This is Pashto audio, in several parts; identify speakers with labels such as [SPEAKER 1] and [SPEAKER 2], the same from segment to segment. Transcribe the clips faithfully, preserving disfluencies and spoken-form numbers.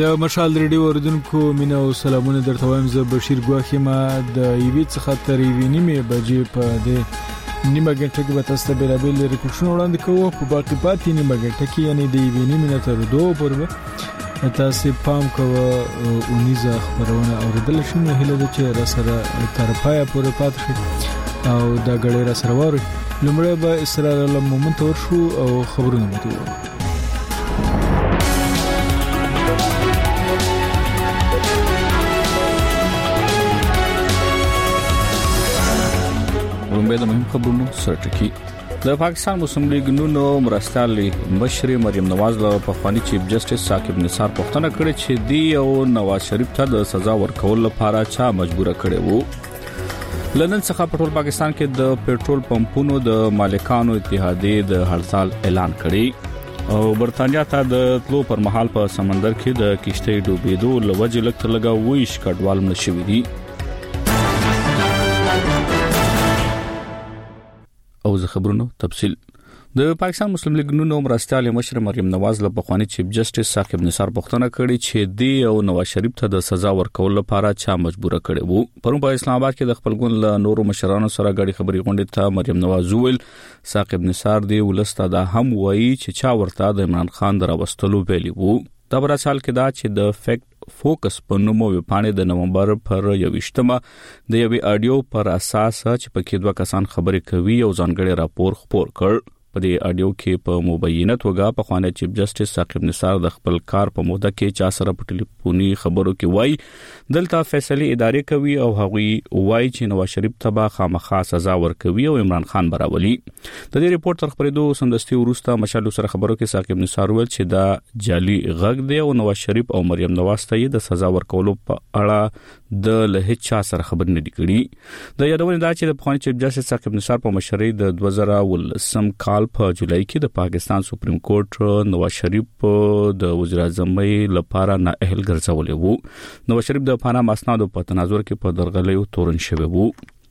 [SPEAKER 1] د مشال ریډیو اوریدونکو مینه او سلامونه درته وایم. زه بشیر ګواخی ما د ایوي څخه تر ایوي نیمه بجې په دې نیمه غنټه کې به تاسو ته بیلابل ریکورډونه وړاندې کوو. په باقي پاتې نیمه غنټه کې یعنی د ایوي نیمه تر دوه پورې تاسو پام کوو او نیزه خبرونه اوریدل شي. نو هله د چې را سره تر پای پورې پات شي او دا غړي را سره وره. لمړی به اسرائیل له مومنت ورشو او خبرونه متو.
[SPEAKER 2] د مهم خبرونو سرټکی د پاکستان مسلم لیگ نونو مرستيالي مشر مریم نواز له پخوانی چیف جسټس ثاقب نثار پوښتنه کړې چې دی او نواز شریف ته د سزا ورکول لپاره چا مجبور کړي وو. لندن څخه په ټول پاکستان کې د پېټرول پمپونو د مالکانو اتحادیې د هړتال اعلان کړی او برتانیا ته د تلو پر مهال په سمندر کې د کشتۍ ډوبېدو لوجه لکه لګا ویش کډوال نشوي دي. او زه خبرونو تفصیل د پاکستان مسلم لیگ نونو مرستيالي مشر مریم نواز له پخوانی چیف جسټس ثاقب نثار پوښتنه کړې چې دی او نواز شریف ته د سزا ورکول لپاره چا مجبور کړي وو. پرون په اسلام آباد کې د خپل ګوند له نورو مشرانو سره غړي خبري غونډې ته مریم نواز ویل ثاقب نثار دی ولسته دا هم وایي چې چا ورته د عمران خان دراوستلو ویلي وو. دا برسال کې دا چې د فیکټ فوکس په نومو وپانې د نومبر پر یوشتمه د یوې اډیو پر اساس چې پکې دوه کسان خبرې کوي او ځانګړي راپور خپور کړ. په دې اډیو کې په مبینه توګه په خوانه چیف جسټس ثاقب نثار د خپل کار په موده کې چا سره په ټلیفوني خبرو کې وای دلته فیصله ادارې کوي او هغوی وای چې نواز شریف ته خامخا سزا ورکوي او عمران خان براولي. د دې ریپورت تر خبرېدو سمدستي وروسته مشال سره خبرو کې ثاقب نثار ویل چې دا جعلي غږ دی او نواز شریف او مریم نواز ته د سزا ورکولو په اړه د له هیڅ چا سره خبر نه دی کړی. د یادونه دا چې د پخوانی چیف جسټس ثاقب نثار په مشرۍ د دوه زره ولسم کال په جولای کې د پاکستان سپریم کورټ نواز شریف د وزیر اعظم لپاره نااهل ګرځولې وو. نواز شریف د پانام اسنادو په تناظر کې په درغلیو تورن شوی وو.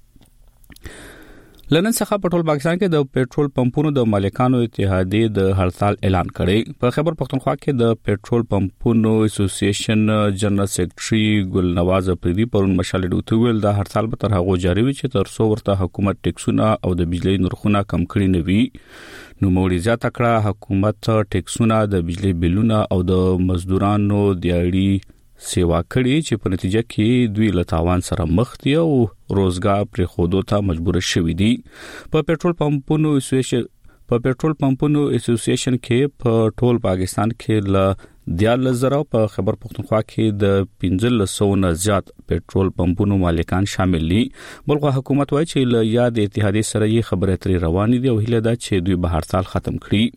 [SPEAKER 2] لندن څخه په ټول پاکستان کې د پېټرول پمپونو د مالکانو اتحادیې د هړتال اعلان کړی. په خیبر پختونخوا کې د پېټرول پمپونو اسوسییشن جنرال سیکریټري ګل نواز افریدي پرون مشال ډوته ویل د هړتال به تر هغه جاری وي چې تر څو ورته حکومت ټیکسونه او د بجلی نرخونه کم کړي نه وي. نو موړي زیاته کړه حکومت ټیکسونه د بجلی بلونه او د مزدورانو دیاړي سیوا کړي چې په نتیجه کې دوی له تاوان سره مخ دي او روزګار پر خودو ته مجبور شوي دي. په پېټرول پمپونو اسوسییشن په پېټرول پمپونو اسوسییشن کې په ټول پاکستان کې ل دیال زره په خیبر پختونخوا کې د پنځه سوه نه زیات پېټرول پمپونو مالکان شامل دي. بلکې حکومت وايي چې ل یاد اتحادیې سره یې خبرې اترې روانې دي او هیله ده چې دوی به هړتال ختم کړي.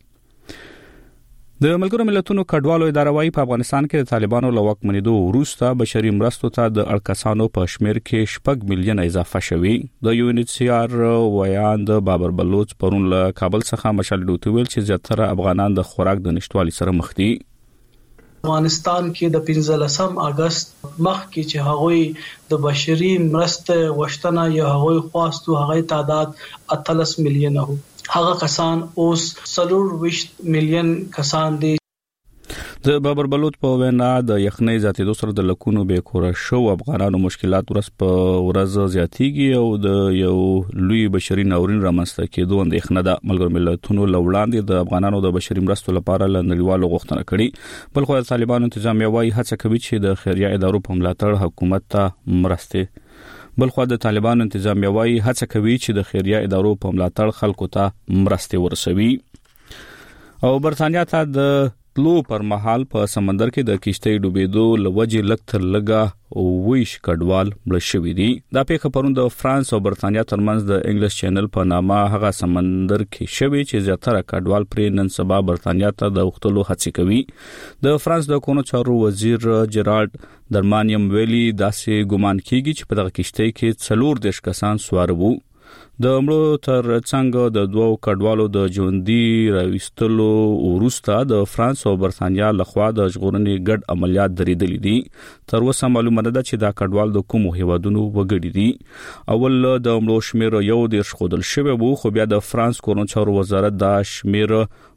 [SPEAKER 2] د ملګرو ملتونو کډوالو اداره وايي په افغانستان کې د طالبانو له واکمنېدو وروسته بشري مرستو ته د اړکسانو په شمیر کې شپږ میلیون اضافه شوي. د یو ان ایچ سی آر ویان د بابر بلوچ پرون له کابل څخه مشال ډوته ویل چې زیاتره افغانان د خوراک د نشټوالي سره مخ دي.
[SPEAKER 3] افغانستان کې د پنځلسم اگست مخکې چې هغوی د بشري مرستو غوښتنه یا هغوی خواستو هغه تعداد اتلس میلیون وو. هغه کسان اوس څلور ویشت میلیون کسان دي.
[SPEAKER 2] د بابر بلوچ په وینا د یخنۍ زیاتېدو سره د لکونو به کور شو افغانانو مشکلات ورځ په ورځ زیاتېږي او د یو لوی بشري ناورین رامنځته کېدو اندېښنه ده. ملګرو ملتونو لوړاندې د افغانانو د بشري مرستو لپاره له نړیوالو غوښتنه کړې. بلخو د طالبانو انتظامیه وايي هڅه کوي چې د خیریه ادارو په ملاتړ حکومت ته مرسته بلخو د طالبانو انتظامیه وايي هڅه کوي چې د خیریه ادارو په ملاتړ خلکو ته مرسته ورسوي. او برتانیا ته د تلو پر مهال په سمندر کې د کشتۍ ډوبېدو لوجه لکتر لگا او ویش کډوال مړ شوي دي. دا پیښه پرون د فرانس او برتانیا ترمنځ د انګلیش چینل په نامه هغه سمندر کې شوي چې زیاتره کډوال پر نن سبا برتانیا ته د وختلو هڅه کوي. د فرانس د کونو چارو وزیر جرالد درمانیم ویلي داسې ګمان کیږي چې په دغه کشتۍ کې څلور دیش کسان سوار وو. د مړو تر څنګ د دوو کډوالو د ژوندۍ راوستلو وروسته د فرانس او برتانیا لخوا د ژغورنې ګډ عملیات درېدلې دي. تر اوسه معلومه ده چې دا کډوال د کومو هیوادونو وګړي دي. اول د مړو شمیر یو دیرش ښودل شوی وو خو بیا د فرانس کورونو چارو وزارت دا شمیر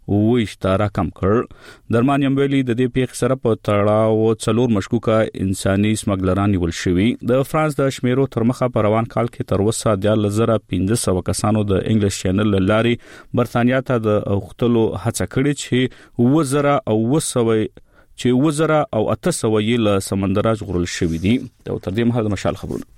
[SPEAKER 2] وښتا راکم کړ. درمانیم ویلي د دې پیښې سره په تړاو څلور مشکوکه انساني سمګلران نیول شوي. د فرانس د شمیرو تر مخه په روان کال کې تر اوسه د یازده زره پنځه سوه کسانو د انګلیش چینل لارې برتانیا ته د اوختلو هڅه کړې چې اوه زره او اوه سوه چې اوه زره او اته سوه یې له سمندره ژغورل شوي دي. دا تر دې مهاله د مشال خبرونه.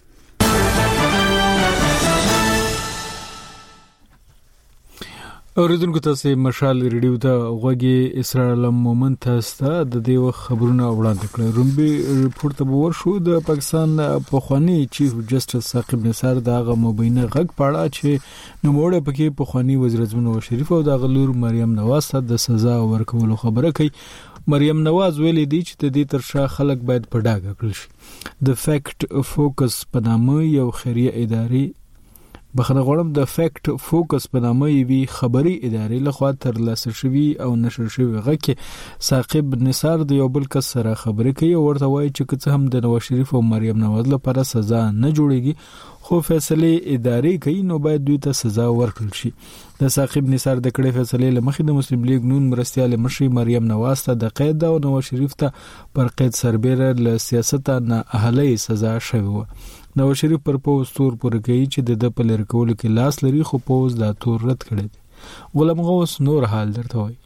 [SPEAKER 1] اوریدونکو تاسو مشال ریډیو ته غوږی اسرائیل مومن تاسو د دې خبرونه وړاندې کړل. رومبي ریپورت ته ورشو د پاکستان پخوانی چیف جسټس ثاقب نثار دغه مبینه غږ پاړه چې نوموړی پکې پخوانی وزیر اعظم نواز شریف او د غلور مریم نواز ته د سزا ورکولو خبره کوي. مریم نواز ویلي دی چې د دې ترشا خلک باید په ډاګه کړل شي. د فیکټ فوکس په نامه یو خیریه ادارې بخنه غوړم د فیکټ فوکس په نامه یوي خبري ادارې لخوا تر لاسه شوی او نشر شوی غږ ثاقب نثار د یو بل کس سره خبرې کوي او ورته وایي چې که هم د نواز شریف او مریم نواز لپاره سزا نه جوړيږي خو فیصله ادارې کوي نو باید دوی ته سزا ورکړل شي. د ثاقب نثار د کړې فیصله لمخې د مسلم لیگ نون مرستيال مشري مریم نواز ته د قید او نواز شریف ته پر قید سربېره له سیاست نه اهلي سزا شوی و. نواز شریف پر پوز تور پر کوي چې د پلر کول کې لاس لري خو پوز دا تور رد کړي. غلام غوث نور حال درته وایي.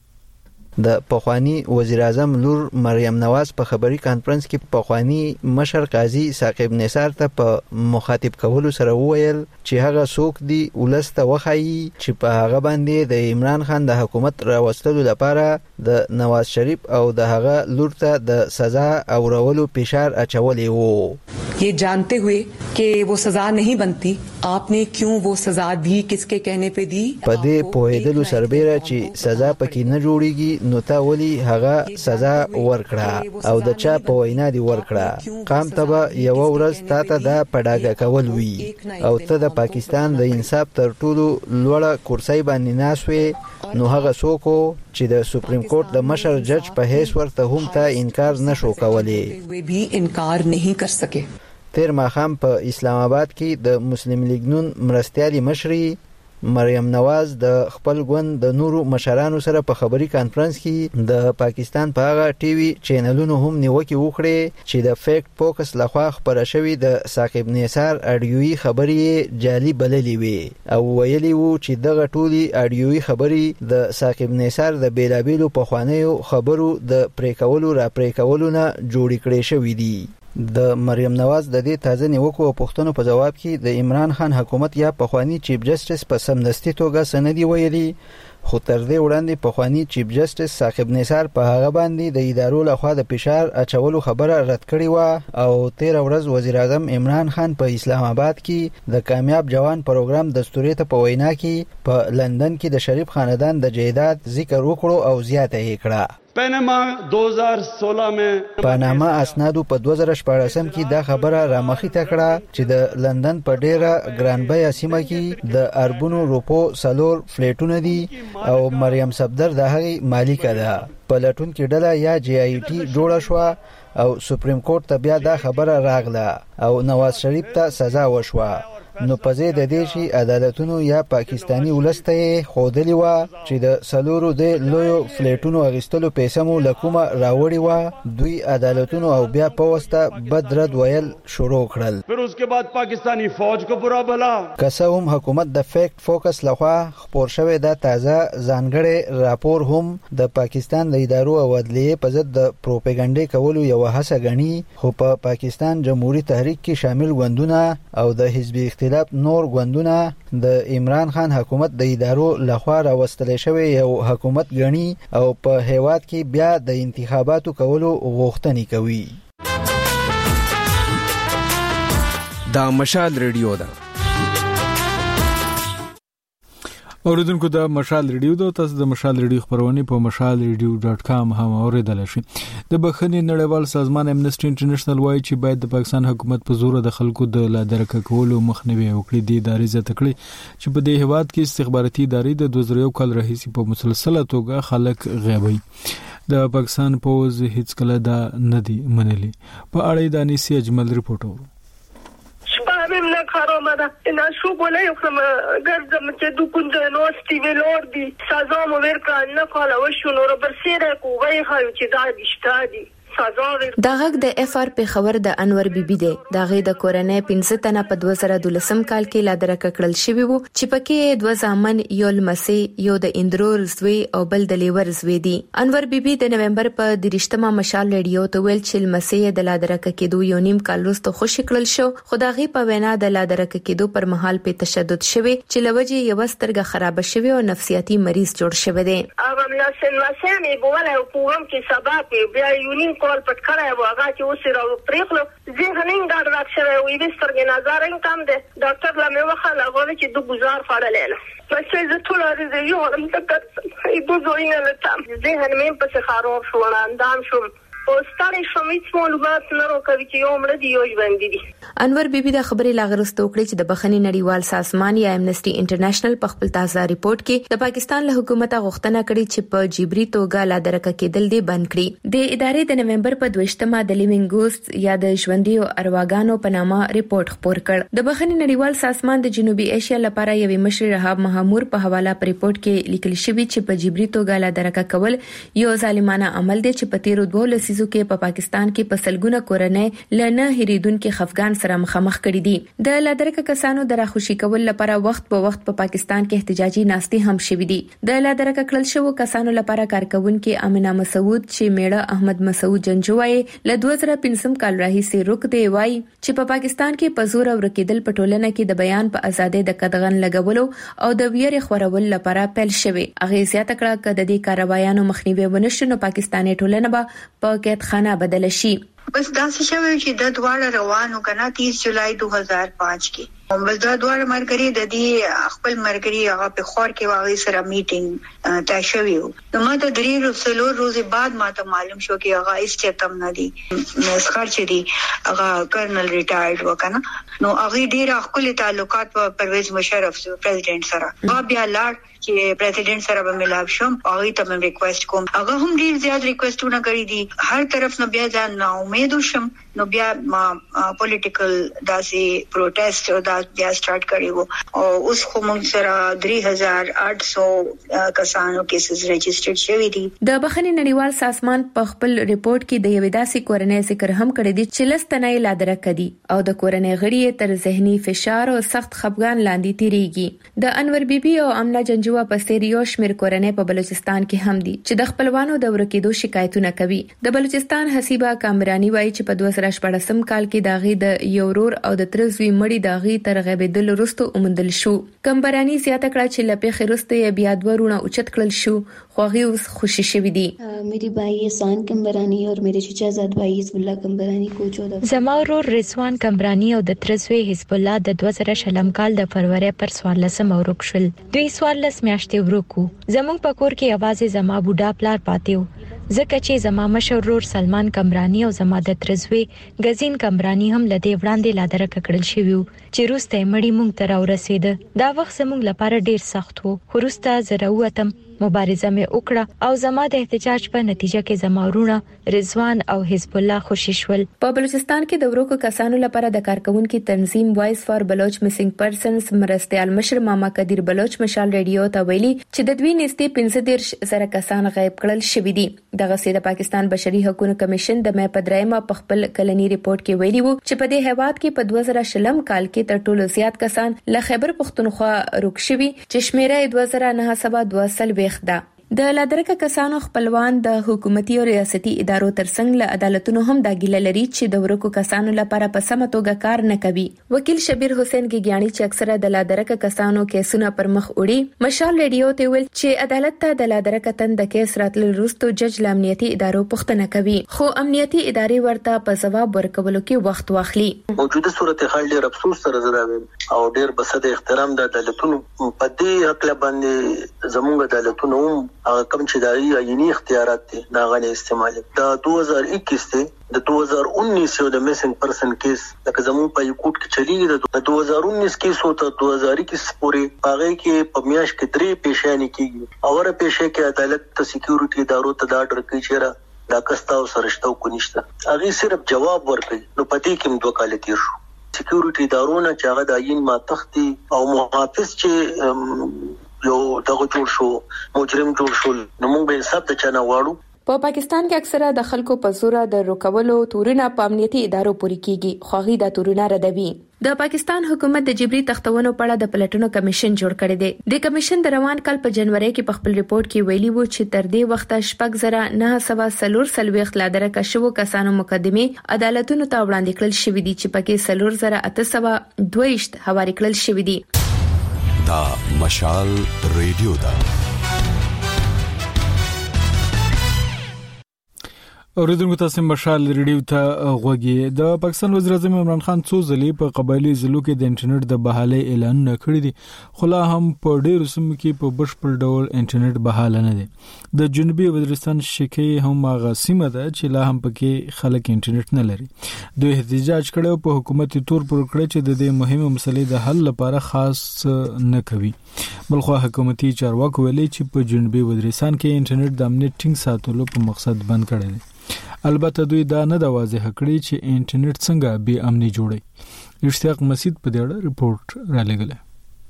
[SPEAKER 4] د پخوانی وزیر اعظم لور مریم نواز په خبري کانفرنس کې پخوانی مشر قاضي ثاقب نثار ته په مخاطب کولو سره وویل چې هغه څوک دی ولسته وخایي چې په هغه باندې د عمران خان د حکومت راوستلو لپاره د نواز شریف او د هغه لور ته د سزا او رولو فشار اچولې وو.
[SPEAKER 5] ये जानते हुए कि वो सजा नहीं बनती आपने क्यों वो सजा दी किसके कहने पे दी.
[SPEAKER 4] په دې پوهېدلو سربېره چې سزا پکې نه جوړيږي نو تا ولي هغه سزا ورکړه او د چا په وینا دی ورکړه. قام ته یو ورځ تا ته دا پډاګه کول وی او ته د پاکستان د انصاف تر ټولو لوړه کرسي باندې ناسوي نو هغه څوک چې د سپریم کورټ د مشر جج په هیڅ ورته هم ته انکار نشو کولای.
[SPEAKER 5] وی بھی انکار نہیں کر سکے.
[SPEAKER 4] تیر ماخام په اسلام آباد کې د مسلم لیگ نون مرستيالي مشري مریم نواز د خپل ګوند د نورو مشرانو سره په خبري کانفرنس کې د پاکستان په هغه ټي وي چینلونو هم نیوکه وکړه چې د فیکټ فوکس لخوا خبره شوې د ثاقب نثار اډیوي خبري جعلي بللې وي او ویلي وو چې دغه ټولي اډیوي خبري د ثاقب نثار د بیلابیلو په خوانیو خبرو د پریکولو را پریکولو نه جوړ کړي شوې دي. د مریم نواز د دې تازه نیوکو او پښتنو په جواب کې د عمران خان حکومت یا پخوانی چیف جسټس په سمدستي توګه سندي ویلي خو تر دې وړاندې پخوانی چیف جسټس ثاقب نثار په هغه باندې د ادارو لخوا د فشار اچولو خبره رد کړې و او تیر ورځ وزیر اعظم عمران خان په اسلام آباد کې د کامیاب جوان پروګرام دستوري ته په وینا کې په لندن کې د شریف خاندان د جیداد ذکر وکړو او زیاته یې کړه.
[SPEAKER 6] پاناما دو هزار سولہ में
[SPEAKER 4] پاناما اسنادو په دوه زره شپږم کې دا خبره رامخې تکړه چې د لندن په ډیره ګرانبیا سیمه کې د اربونو روپو سلور فلیټونه دي او مریم صفدر د هغې مالک ده. په لټون کې ډله یا جی آی ټي جوړه شو او سپریم کورټ ته بیا دا خبره راغله او نواز شریف ته سزا وشوه. نو پځې د دې شي عدالتونو یا پاکستانی ولسته خودلی و چې د سلورو د لویو فلیټونو اغستلو پیسې مو لکومه راوړی و دوی عدالتونو او بیا په واسطه بدرد ویل شروع کړل.
[SPEAKER 6] پھر اس کے بعد پاکستانی فوج کو برا بلا
[SPEAKER 4] کسه هم حکومت د فیکټ فوکس لخوا خبر شوی دا تازه ځانګړی راپور هم د پاکستان د ادارو او عدلیه په ضد د پروپاګاندا کولو یو هڅه غني خو په پا پاکستان جمهوریت تحریک کې شامل غوندونه او د حزب اختلاف نور غوندونه د عمران خان حکومت د ادارو لخوا راوستل شوی یو حکومت غني او په هیواد کې بیا د انتخاباتو کولو غوښتنې کوي.
[SPEAKER 7] دا مشال ریډیو ده.
[SPEAKER 1] اوریدونکو د مشال ریډیو د تاسو د مشال ریډیو خبرونه په مشال ریډیو ډاټ کام هم اوریدل شي. د بخښنې نړیوال سازمان امنیسټي انټرنیشنل وایي چې باید د پاکستان حکومت په زور د خلکو د لادرک کولو مخنیوي وکړي. د ادارې زیاته کړي چې په دې هواد کې استخباراتي ادارې د دوه زره یو کال راهیسې په مسلسله توګه خلک غیبوي. د پاکستان پوز هیڅ کله دا نه دی منلي. په اړه د انیسي اجمل ریپورت اورو.
[SPEAKER 8] شپه هم نه خرابه ده نه شو بوله یکم گردم که دو کنده ناستی ولور دی سزا مو ورکا نه کالا وشونو رو برسیره کو وی خواهی که دا بیشتا دی
[SPEAKER 9] دا غږ د اف آر په خبر د انور بیبي دی دا غي د کورنۍ پنځه تنه په دوه زره دولسم کال کې لا درک کړل شوی وو چې پکې دوه ځامن یو لمسي یو د اندرور زوی او بل د لیور زوی دی. انور بیبي د نومبر په درشتمه مشال ریډیو ته ویل چې لمسي د لا درک کېدو یو نیم کال وروسته خوشی کړل شو خو دا غي په وینا د لا درک کېدو پر مهال په تشدد شوی چې لوجه یو سترګه خراب شوی او نفسیاتي مریض جوړ شوی دی.
[SPEAKER 8] هغه ملاسن واسمه بوله حکومت کې سبب بیا یونین کول پټ کړای و هغه چې اوس راو پریخلو ذهنین دا راځي وي بسترګې نظر انکم ده ډاکټر لا مې وخاله غوړي چې د گزار فارلله بس زه ټول راځي یو هم تکت ای بوزوینه لتام ذهن مې په خراب شو اندام شو او ستاري شمیت معلومات نه راکوي چې یو مړ دی یو ژوند دي.
[SPEAKER 9] انور بیبي د خبرې لاغرستو کړې چې د بخښنې نړیوال سازمان یا امنسټي انټرنیشنل په خپل تازه ریپورت کې د پاکستان له حکومت غوښتنه کړې چې په جبري توګه لا درک کېدل دي بند کړي. د ادارې د نومبر په دویشتمه د لیوینګ ګوست یا د ژوندۍ ارواګانو په نامه ریپورت خپور کړ. د بخښنې نړیوال سازمان د جنوبي ایشیا لپاره یوې مشر رهاب محمود په حواله په ریپورت کې لیکل شوی چې په جبري توګه لا درک کول یو ظالمانه عمل دی چې په تیرو دوه لسیزو کې په پاکستان کې په سلګونه کورنۍ لنه هریدونکو خفګان سره مخامخ کړي دي. د لادرک کسانو د راخوشي کول لپاره وخت په وخت په پاکستان کې احتجاجي ناستې هم شوې دي. د لادرک کړل شو کسانو لپاره کارکونکو امینه مسعود چې میړه احمد مسعود جنجوای له دوه زره پنځم کال راهیسې روک دی وای چې په پاکستان کې په زور ورکېدل په ټولنه کې د بیان په ازادۍ د قدغن لګولو او د ویرې خورول لپاره پیل شوی. هغه زیاته کړه چې د دې کاروایانو مخنیوي ونشو نو پاکستاني ټولنه به په قید خانه بدل شي.
[SPEAKER 10] بس دا څه شوی چې د دواړه روانو کنه تیس جولای دو هزار پانچ کې بس دا دواړه مرګري د دې خپل مرګري هغه په خور کې واغې سره میټینګ طے شوی و. نو ما د درې ورځې ورځې بعد ما ته معلوم شو چې هغه استعتم نه دي مسخر چې دي هغه کرنل ریټایرډ وکنه. نو هغه ډیر خپل تعلقات په پرویز مشرف سره پریزیدنت سره ما بیا لاړ چې پریزیدنت سره به ملاو شم هغه ته مې ریکوست کوم. هغه هم ډیر زیات ریکوستونه کړی دي هر طرف نه بیا ځان نه امید وشم. نو بیا ما پولیټیکل داسې پروټیسټ او دا بیا سٹارټ کړی او اوس خو موږ سره درې هزار آठ سو کسانو کیسز رجسټرډ شوی دي.
[SPEAKER 9] د بخښنې نړیوال سازمان په خپل ریپورت کې د یوې داسې کورنۍ ذکر هم کړی دی چې لستنې لا درک دي او د کورنۍ غړي تر ذهني فشار او سخت خپګان لاندې تیریږي. د انور بیبي او امنا جنجوا په څیر یو شمېر کورنۍ په بلوچستان کې هم دي چې د خپلوانو د ورکېدو شکایتونه کوي. د بلوچستان حسیبه کامرانی وایي چې په دوه زره شپږم کال کې داغي د یورور او د ترزوی مړی داغي تر غیبدل وروسته اومندل شو. کمبرانی زیاته کړه چې لپې خرسته بیا دورونه اوچت کړل شو خو هغه اوس خوشی شوی دی.
[SPEAKER 11] میری بھائی احسان کمبرانی اور میرے چچا زاد بھائی حزب الله کمبرانی کو چودہ
[SPEAKER 12] زما ورور رضوان کمبرانی او د ترزوی حزب الله د دوه زره شلم کال د فروری پر سوالسم ورک شول. دوی سوالس میاشتې ورکو. زموږ په کور کې आवाज زما بوډا پلار پاتیو ځکه چې زما مشر ورور سلمان کمرانی او زما د ترزوی غزین کمرانی هم لدی وړاندې لادر ککړل شوی چې روسته مړی مونږ ته راورسید. دا وخت زموږ لپاره ډیر سخت وو خو روسته زراوتم مبارزه مې وکړه او زما د احتجاج په نتیجه کې زما ورونه رضوان او حزب الله خوشی شول.
[SPEAKER 9] په بلوچستان کې د ورکو کسانو لپاره د کارکونکو تنظیم وایس فار بلوچ مسینګ پرسنز مرستيال مشر ماما قدیر بلوچ مشال ریډیو ته ویلي چې د دوی نږدې پنځه دېرش زره کسان غیب کړل شوی دي. دغه سي د پاکستان بشري حقوقو کمیشن د مې په درېمه په خپل کلنی ریپورت کې ویلي وو چې په دې هیواد کې په دوه زره شلم کال کې تر ټولو زیات کسان له خیبر پختونخوا روک شوي چې شمیره دوه زره نه سبا دوه سل ویخ ده. د لادرکه کسانو خپلوان د حکومتي او ریاستي ادارو ترڅنګ له عدالتونو هم د ګیله لري چې د ورکو کسانو لپاره په سمه توګه کار نه کوي. وکیل شبیر حسین ګیګیانی چې اکثره د لادرکه کسانو کیسونه پر مخ وړي مشال ریډیو ته ویل چې عدالت ته د لادرکه تن د کیس راتل وروسته جج لامنیتي ادارو پوښتنه کوي خو امنیتي ادارې ورته په جواب ورکولو کې وخت واخلي.
[SPEAKER 13] موجوده صورتحال ډېر افسوس سره زراوي او ډېر بسد احترام د عدالتونو په دې حق باندې زموږ عدالتونو هغه کوم چې دایي عیني اختیارات دي دا غني استعمال دا دو هزار اکیس ته د دو هزار انیس یو د میسنګ پرسن کیس لکه زموږ په یو کوټ کې چلیږي د دو هزار انیس کیس او ته دو هزار اکیس پورې هغه کې په میاش کې درې پیشانی کیږي اوره پیشه کې عدالت ته سکیورټي ادارو ته دا ډر کوي چې دا کستا او سرشتو کو نشته هغه صرف جواب ورکړي نو پدې کې دوه کال تیر شو سکیورټي ادارونه چې هغه د عین ماتختي او محافظ چې یو دغه جوړ شو مجرم جوړ شو نو موږ به حساب د چانه واړو.
[SPEAKER 9] په پا پاکستان کې اکثره د خلکو په زور د روکولو تورونه په امنیتي ادارو پورې کیږي خو غي د تورونه ردوي. د پاکستان حکومت د جبري تختونو په اړه د پلټنو کمیشن جوړ کړی دی. د کمیشن د روان کال په جنوري کې په خپل ریپورت کې ویلي وو چې تر دې وخته شپږ زره نه سوه سلور سلويخت لادرکه شوو کسانو مقدمه عدالتونو ته وړاندې کړل شوې دي چې پکې سلور زره اته سوه دویشت حواله کړل شوې دي.
[SPEAKER 14] دا مشال ریډیو دا
[SPEAKER 1] اوریدونکو تاسو مشال ریډیو ته غوږی. د پاکستان وزیر اعظم عمران خان څو ځلې په قبایلی ضلعو کې د انټرنیټ د بحالي اعلان کړی دی خو لا هم په ډېرو سیمو کې په بشپړ ډول انټرنیټ بحال نه دی. د جنوبي وزیرستان شکی هم هغه سیمه ده چې لا هم پکې خلک انټرنیټ نه لري. دوی احتجاج کړو په حکومت تور پر کړی چې د دې مهمه مسلې د حل لپاره خاص نه کوي. بلخو حکومتي چارواکو ویلي چې په جنوبي وزیرستان کې انټرنیټ د امنیت ټینګ ساتلو په مقصد بند کړی دی. البته دوی دا نه د واضح کړی چې انټرنیټ څنګه بې امني جوړي. اشتیاق مسعود په دې اړه رپورټ را لګل.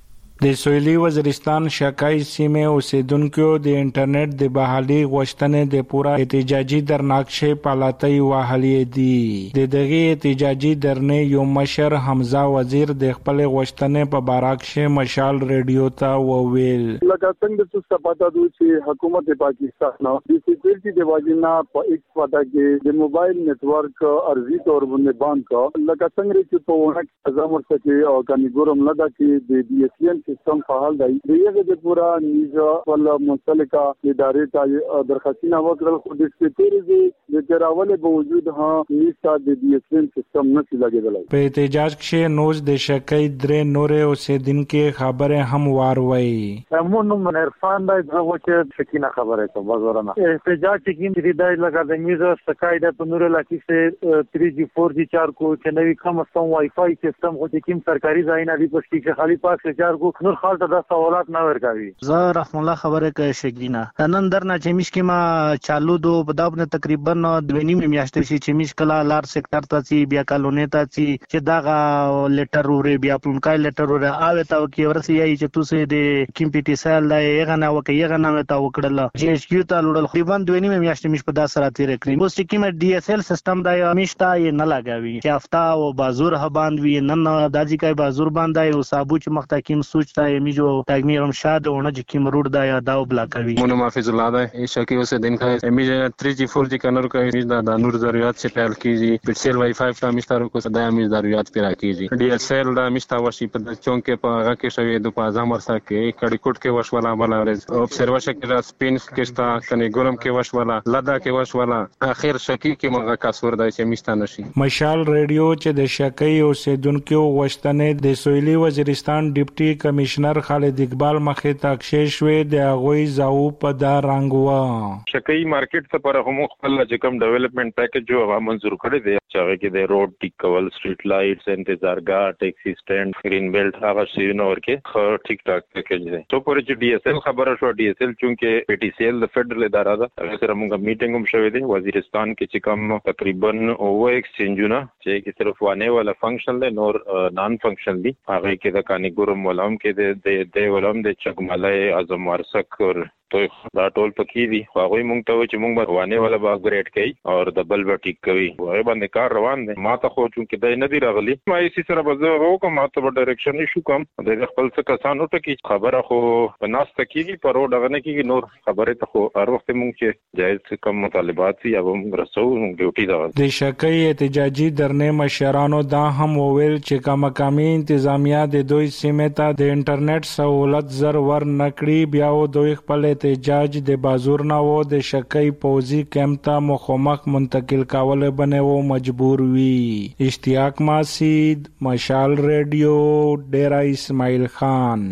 [SPEAKER 15] د سویلي وزیرستان شکای سیمه اوسیدونکو د انټرنیټ د بحالي غوښتنې د پورا احتجاجي درناکشه پالاتۍ وهلې دي. د دغه احتجاجي درنې یو مشر حمزه وزیر د خپل غوښتنې په باراکشه مشال ریډیو ته وویل
[SPEAKER 16] لکه څنګه چې پتا دوی چې حکومت پاکستان نو د سکیورټي د واجبنا په ایکس پتا کې د موبایل نتورک ارزي تور باندې بان کا لکه څنګه چې په ونه اعظم ورته او کني ګورم لدا کې د ډي اس ال سیستم فعال دی. دغه د پورا نیزه ولا مستلقه ادارې ته درخواستونه وکړل خو د سکیورټي د تراول باوجود ها نیسا د ډي اس ال سیستم نه لګیدل.
[SPEAKER 15] په احتجاج کې نوز د شکای درې نورې اوسیدونکو خبره هم واروي.
[SPEAKER 16] همون من عرفان دای دغه چې سکینه خبره ته بازارنه احتجاج کې د دای لګا د نیزه شکای د نور لکی سے تھری جی فور جی چار کو چې نوې کم سم وای فای سیستم خو چې کوم سرکاري ځای نه دی پښتي چې خالی پاک سے چار کو نور خالته د سوالات نه ورکوي.
[SPEAKER 17] زه رحم الله خبره کوي شګینا نن درنه چې مشکې ما چالو دو بدابنه تقریبا د نیم میاشتې شي چې مشکله لار سېکټر ته چې بیا کالونی ته چې داغه لیټر ورې بیا پلونکای لیټر ورې اوه تا کې ورسې یي چې تاسو د کمپیټیسل دا یغه نه وکي یغه نه تا وکړل جی ایچ کیو ته لړل خو باندې نیم میاشتې مش په داس سره تیر کړی. اوس چې کوم ډي اس ال سیستم دا مشتا یې نه لګاوي چې هفته او بازور ه باندې وي نن داجی کای بازور باندې او صابو چې مختکیم سوچ ته یې میجو تګمیرم شاد اونه چې کیم روډ دا یا داو بلاکوي.
[SPEAKER 18] مونږ محافظ الله دا ای شکی اوس دین کا میجه تھری جی فور جی کنور کوي دا د نور ضرورت څخه پیل کیږي پټسل وای فای ته مشترو کو صدا میز ضرورت پیرا کیږي. ډي اس ال دا مشتا وشي په چونکه په هغه کې شوی د پازام ورسره کې کډی کوټ کې وشولا بلارز اوبزرویشن کې راس پینس کې ستا کني ګورم کې وشولا لدا کې وشولا اخر شکی کې مونږه کاسور دای چې مشتا نشي.
[SPEAKER 15] مشال ریډیو چې د شکی اوسیدونکو غوښتنې د سویلي وزیرستان ډیپټي کمشنر خالد اقبال مخه تاکشې شوې د غوي زاو په دا رنگوا
[SPEAKER 19] شکی مارکیټ ته پر هم خپل چې کوم ډیولپمنٹ پیکج جو هغه منزور کړی دی چې هغه کې د روډ ټیک کول سټریټ لایټس انتظارګاه ټیکسي سټینډ گرین بیلټ هغه شی نو ورکه خو ټیک ټاک پیکج دی. تو پر چې ډي اس ال خبره شو ډي اس ال چونکه پی ټي سی ال د فدرل اداره ده هغه سره موږ میټینګ هم شوې دی وزیرستان کې چې کوم تقریبا اوه ایکسچینجونه چې کې صرف وانه ولا فنکشنل دی نور نان فنکشنل دی هغه کې د کانی ګورم ولوم کې د د ولوم د چګملای اعظم ورسک اور تو دا ټول پکې دي هغه مونږ ته چې مونږ باندې ولا با اپګریډ کړي او د بل ټیک کوي هغه باندې کار روان دي. ما ته خو چې دای نه دی راغلی ما یې سي سره بزو وکم ما ته ډایرکشن نشو کوم د خپل څه کسانو ته کی خبره خو بناست کیږي پر وډ غنه کیږي نور خبره ته خو هر وخت مونږ چې جایز کم مطالبات یا هم رسو ډیوټي دا
[SPEAKER 15] د شکای احتجاجي درنې مشرانو دا هم وویل چې کا مقامي انتظامیه د دوی سیمه ته د انټرنیټ سہولت زر ور نکړي بیا و دوی خپل احتجاج د بازور نه و د شکای پوزي کیمپ ته مخامخ منتقل کول بنه و مجبور وی. اشتیاق مسعود مشال ریډیو ډیرا اسماعیل خان.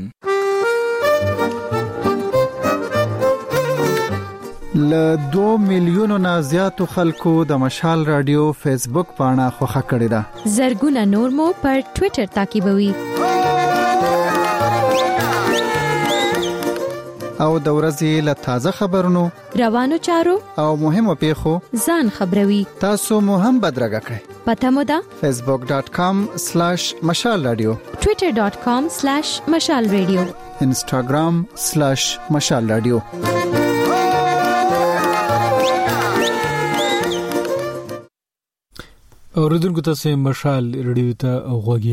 [SPEAKER 20] ل دو میلیونو نه زیاتو خلکو د مشال رادیو فیسبوک پاڼه خوښه کړې ده.
[SPEAKER 12] زرګونه نور مو پر ټوئیټر تعقیبوي.
[SPEAKER 20] او د ورځې له تازه خبرونو
[SPEAKER 12] روانو چارو
[SPEAKER 20] او مهمو پیښو
[SPEAKER 12] ځان خبروي.
[SPEAKER 20] تاسو مو هم بدرګه کړئ.
[SPEAKER 12] پته مو ده
[SPEAKER 20] facebook dot com slash mashal radio
[SPEAKER 12] twitter dot com slash mashal radio
[SPEAKER 20] instagram slash mashal radio.
[SPEAKER 1] اوریدونکو تاسو مشال رادیو ته غوږی.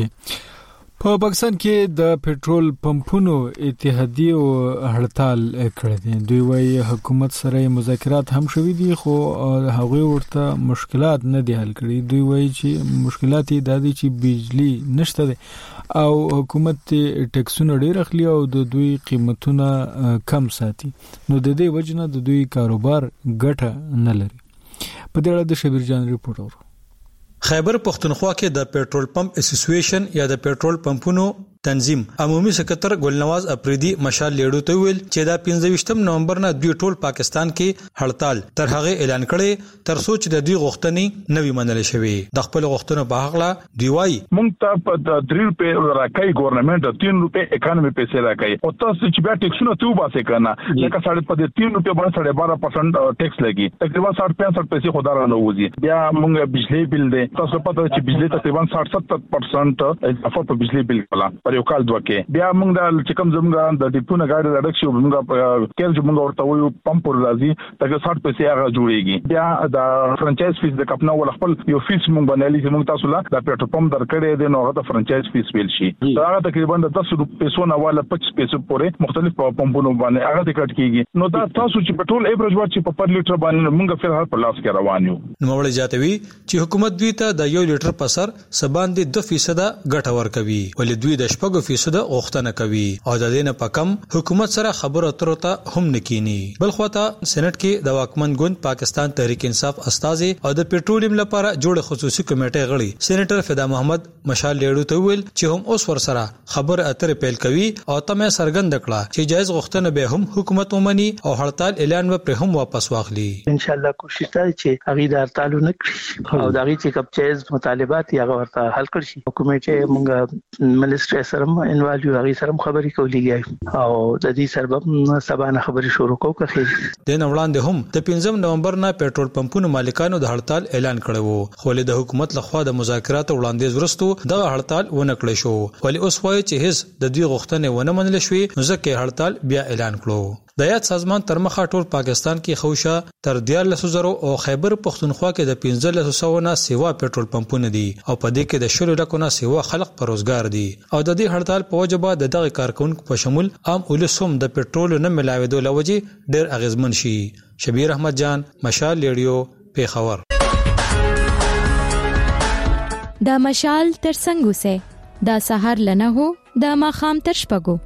[SPEAKER 1] په پاکستان کې د پېټرول پمپونو اتحادیه او هړتال کړی دی. دوی وايي حکومت سره مذاکرات هم شوي دي خو هغه ورته مشکلات نه دي حل کړي. دوی وايي چې مشکلات یې د دې چې بجلی نشته ده او حکومت ټیکسونه ډېر اخلي او د دوی قیمتونه کم ساتي. نو د دې وجنه د دوی کاروبار ګټه نه لري. په دې اړه د شبیر جان ریپورت اورو.
[SPEAKER 21] خیبر پختونخوا کې د پېټرول پمپ اسوسییشن یا د پېټرول پمپونو تنظیم عمومي سکرټر ګلنواز اپریدي مشال لیډو ته ویل چې دا پنځه نومبر نه دوی ټول پاکستان کې هړتال تر هغه اعلان کړي تر څو چې د دوی غوښتنې نوي منل شي. د خپل غوښتنو په حق دی وايي
[SPEAKER 22] مونږ ته په درې روپے راکای ګورنمنت تین روپے اکانوي پیسې راکای او تاسو چې بیا ټیکسونه ته وباسه کنه لکه ساړه په تین روپے باندې بارہ پرسنٹ ټیکس لګي تقریبا ساठ پینسٹھ پیسې خدا را نوځي. بیا مونږ بجلی بل دی تاسو پته چې بجلی تقریبا ساठ ستر پرسنٹ اضافه په بجلی بل کلا یو کال دوکه. بیا موږ د چکم زموږ د ډیپونه گاډي راډکشو موږ کېل چې موږ ورته وایو پمپ پر راځي ترڅو ساठ پیسې هغه جوړيږي. بیا د فرانچایز فیس د کپنا ول خپل یو فیس موږ باندې چې موږ تاسو لا د پېټرول پمپ درکړې دي نو هغه د فرانچایز فیس ویل شي. دا هغه تقریبا د دس پیسو نه والا پچیس پیسو پورې مختلف پمپونو باندې هغه ټیکټ کیږي. نو دا تاسو چې پټرول ایوریج ورچ په پر لیټر باندې موږ فلحال په لاس کې روان یو.
[SPEAKER 21] نو وړي جاتوي چې حکومت دوی ته د یو لیټر په سر سباندې دو فیصد ګټه ورکوي ولې دوی د شپږ فیصد غوښتنه کوي او د دې نه پکم حکومت سره خبرو اترو ته هم نکینی. بل خواته سېنات کې د واکمن ګوند پاکستان تحریک انصاف استازي او د پېټرولیم لپاره جوړ خصوصي کمیټه غړي سېنیټر فدا محمد مشال لیډو ته ویل چې هم اوس ور سره خبر اترې پیل کوي او تمه سرګند کړه چې جایز غوښتنه به هم حکومت ومني او هړتال اعلان و پر هم واپس واخلي.
[SPEAKER 17] ان شاء الله کوشش کوي چې هغه د هړتال نه کړي او دغه چې کپ چیز مطالبات یې هغه ورته حل کړي. حکومت چې موږ منیسټر سره انوالو هغه سره خبرې کولې او د دې سبب سبانه خبرې شروع کوو. د
[SPEAKER 21] نوړاندې هم د پنځم نومبر نه پېټرول پمپونو مالکانو د هړتال اعلان کړی وو خو له حکومت لخوا د مذاکرات وړاندیز ورستو د هړتال ونه کړی شو. ولی اوس وایي چې هیڅ د دوی غوښتنې ونه منل شوې نو ځکه هړتال بیا اعلان کړو. د یاد سازمان تر مخه ټول پاکستان کې خوشا تر دیارلس زره او خیبر پختونخوا کې د پنځلس سوه نه سیوا پېټرول پمپونه دي او په دې کې د شلو لکو نه سیوا خلق پر روزګار دي او د دې هړتال په وجه به د دغه کارکونکو په شمول عام ولسوم د پېټرول نه ملاوېدو لوجه ډېر اغیزمن شي. شبیر احمد جان مشال ریډیو پیښور.
[SPEAKER 12] دا مشال تر څنګه سه دا سحر لنه هو دا ماخام تر شپګو.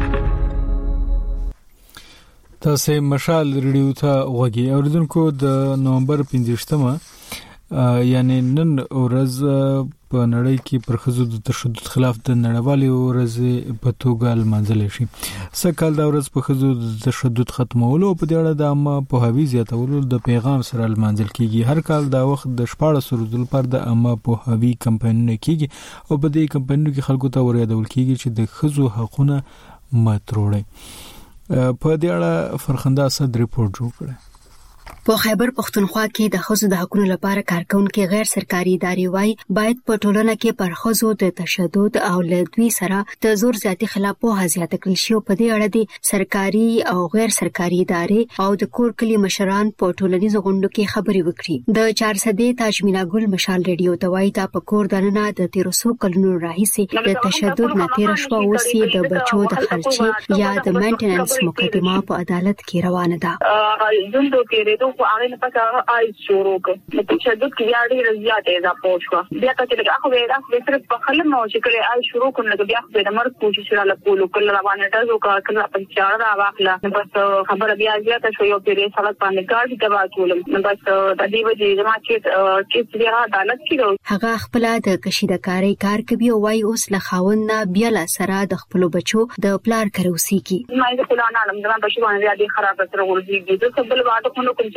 [SPEAKER 1] تاسو مشال ریډیو ته غوږی اوریدونکو د نومبر پنځه یعنی نن ورځ په نړۍ کې پر خزو د تشدد خلاف د نړیوالې ورځ په توګه لمانځل شي. سکهال دا ورځ په خزو د تشدد ختمولو په دې اړه د عامه پوهاوی زیاتولو د پیغام سره لمانځل کیږي. هر کال دا وخت د شپاړس ورځو لپاره د عامه پوهاوی کمپاینونه کیږي او په دې کمپاینونو کې خلکو ته وريادول کیږي چې د خزو حقونه متروړي. په دې اړه فرخنده صد ریپورت جوړ کړی.
[SPEAKER 23] په خیبر پختونخوا کې د ښځو د حقوقو لپاره کارکونکو غیر سرکاري ادارې وايي باید په ټولنه کې پر ښځو د تشدد او لدوی سره د زور زیاتی خلاف په زیاته کړی شي. په دې اړه د سرکاري او غیر سرکاري ادارې او د کور کلی مشران په ټولنیزو غونډو کې خبرې وکړي. د چار سدې تاجمینا ګل مشال ریډیو ته وايي دا په کور دننه د تیرو سو کلونو راهیسې د تشدد نه تیر شو او سی د بچو د خرچې یا د مینټیننس مقدمه په عدالت کې روانه ده.
[SPEAKER 8] خو هغه نه پکا آی شروع کړ د تشدد کې بیا ډېر زیات اضافه پوښښ بیا ته چې هغه ویرا د صرف په خلک نو چې کله آی شروع کړل نو بیا د مرګ کوشش را لپولو کله روانه تاسو کا کله په چار را واخلا نو بس خبره بیا زیاته شو یو پیری سره باندې کار دي واچول نو بس د دې وجې زما چې چې بیا عدالت کې
[SPEAKER 23] هغه خپل د کشیدکاري کار کوي او وايي اوس له خاوند بیا لا سره د خپل بچو د پلار کروسی کی
[SPEAKER 8] ما یې په لاره نه د بچو باندې ډېر خراب سره ورځي د څه بل واده کوم چې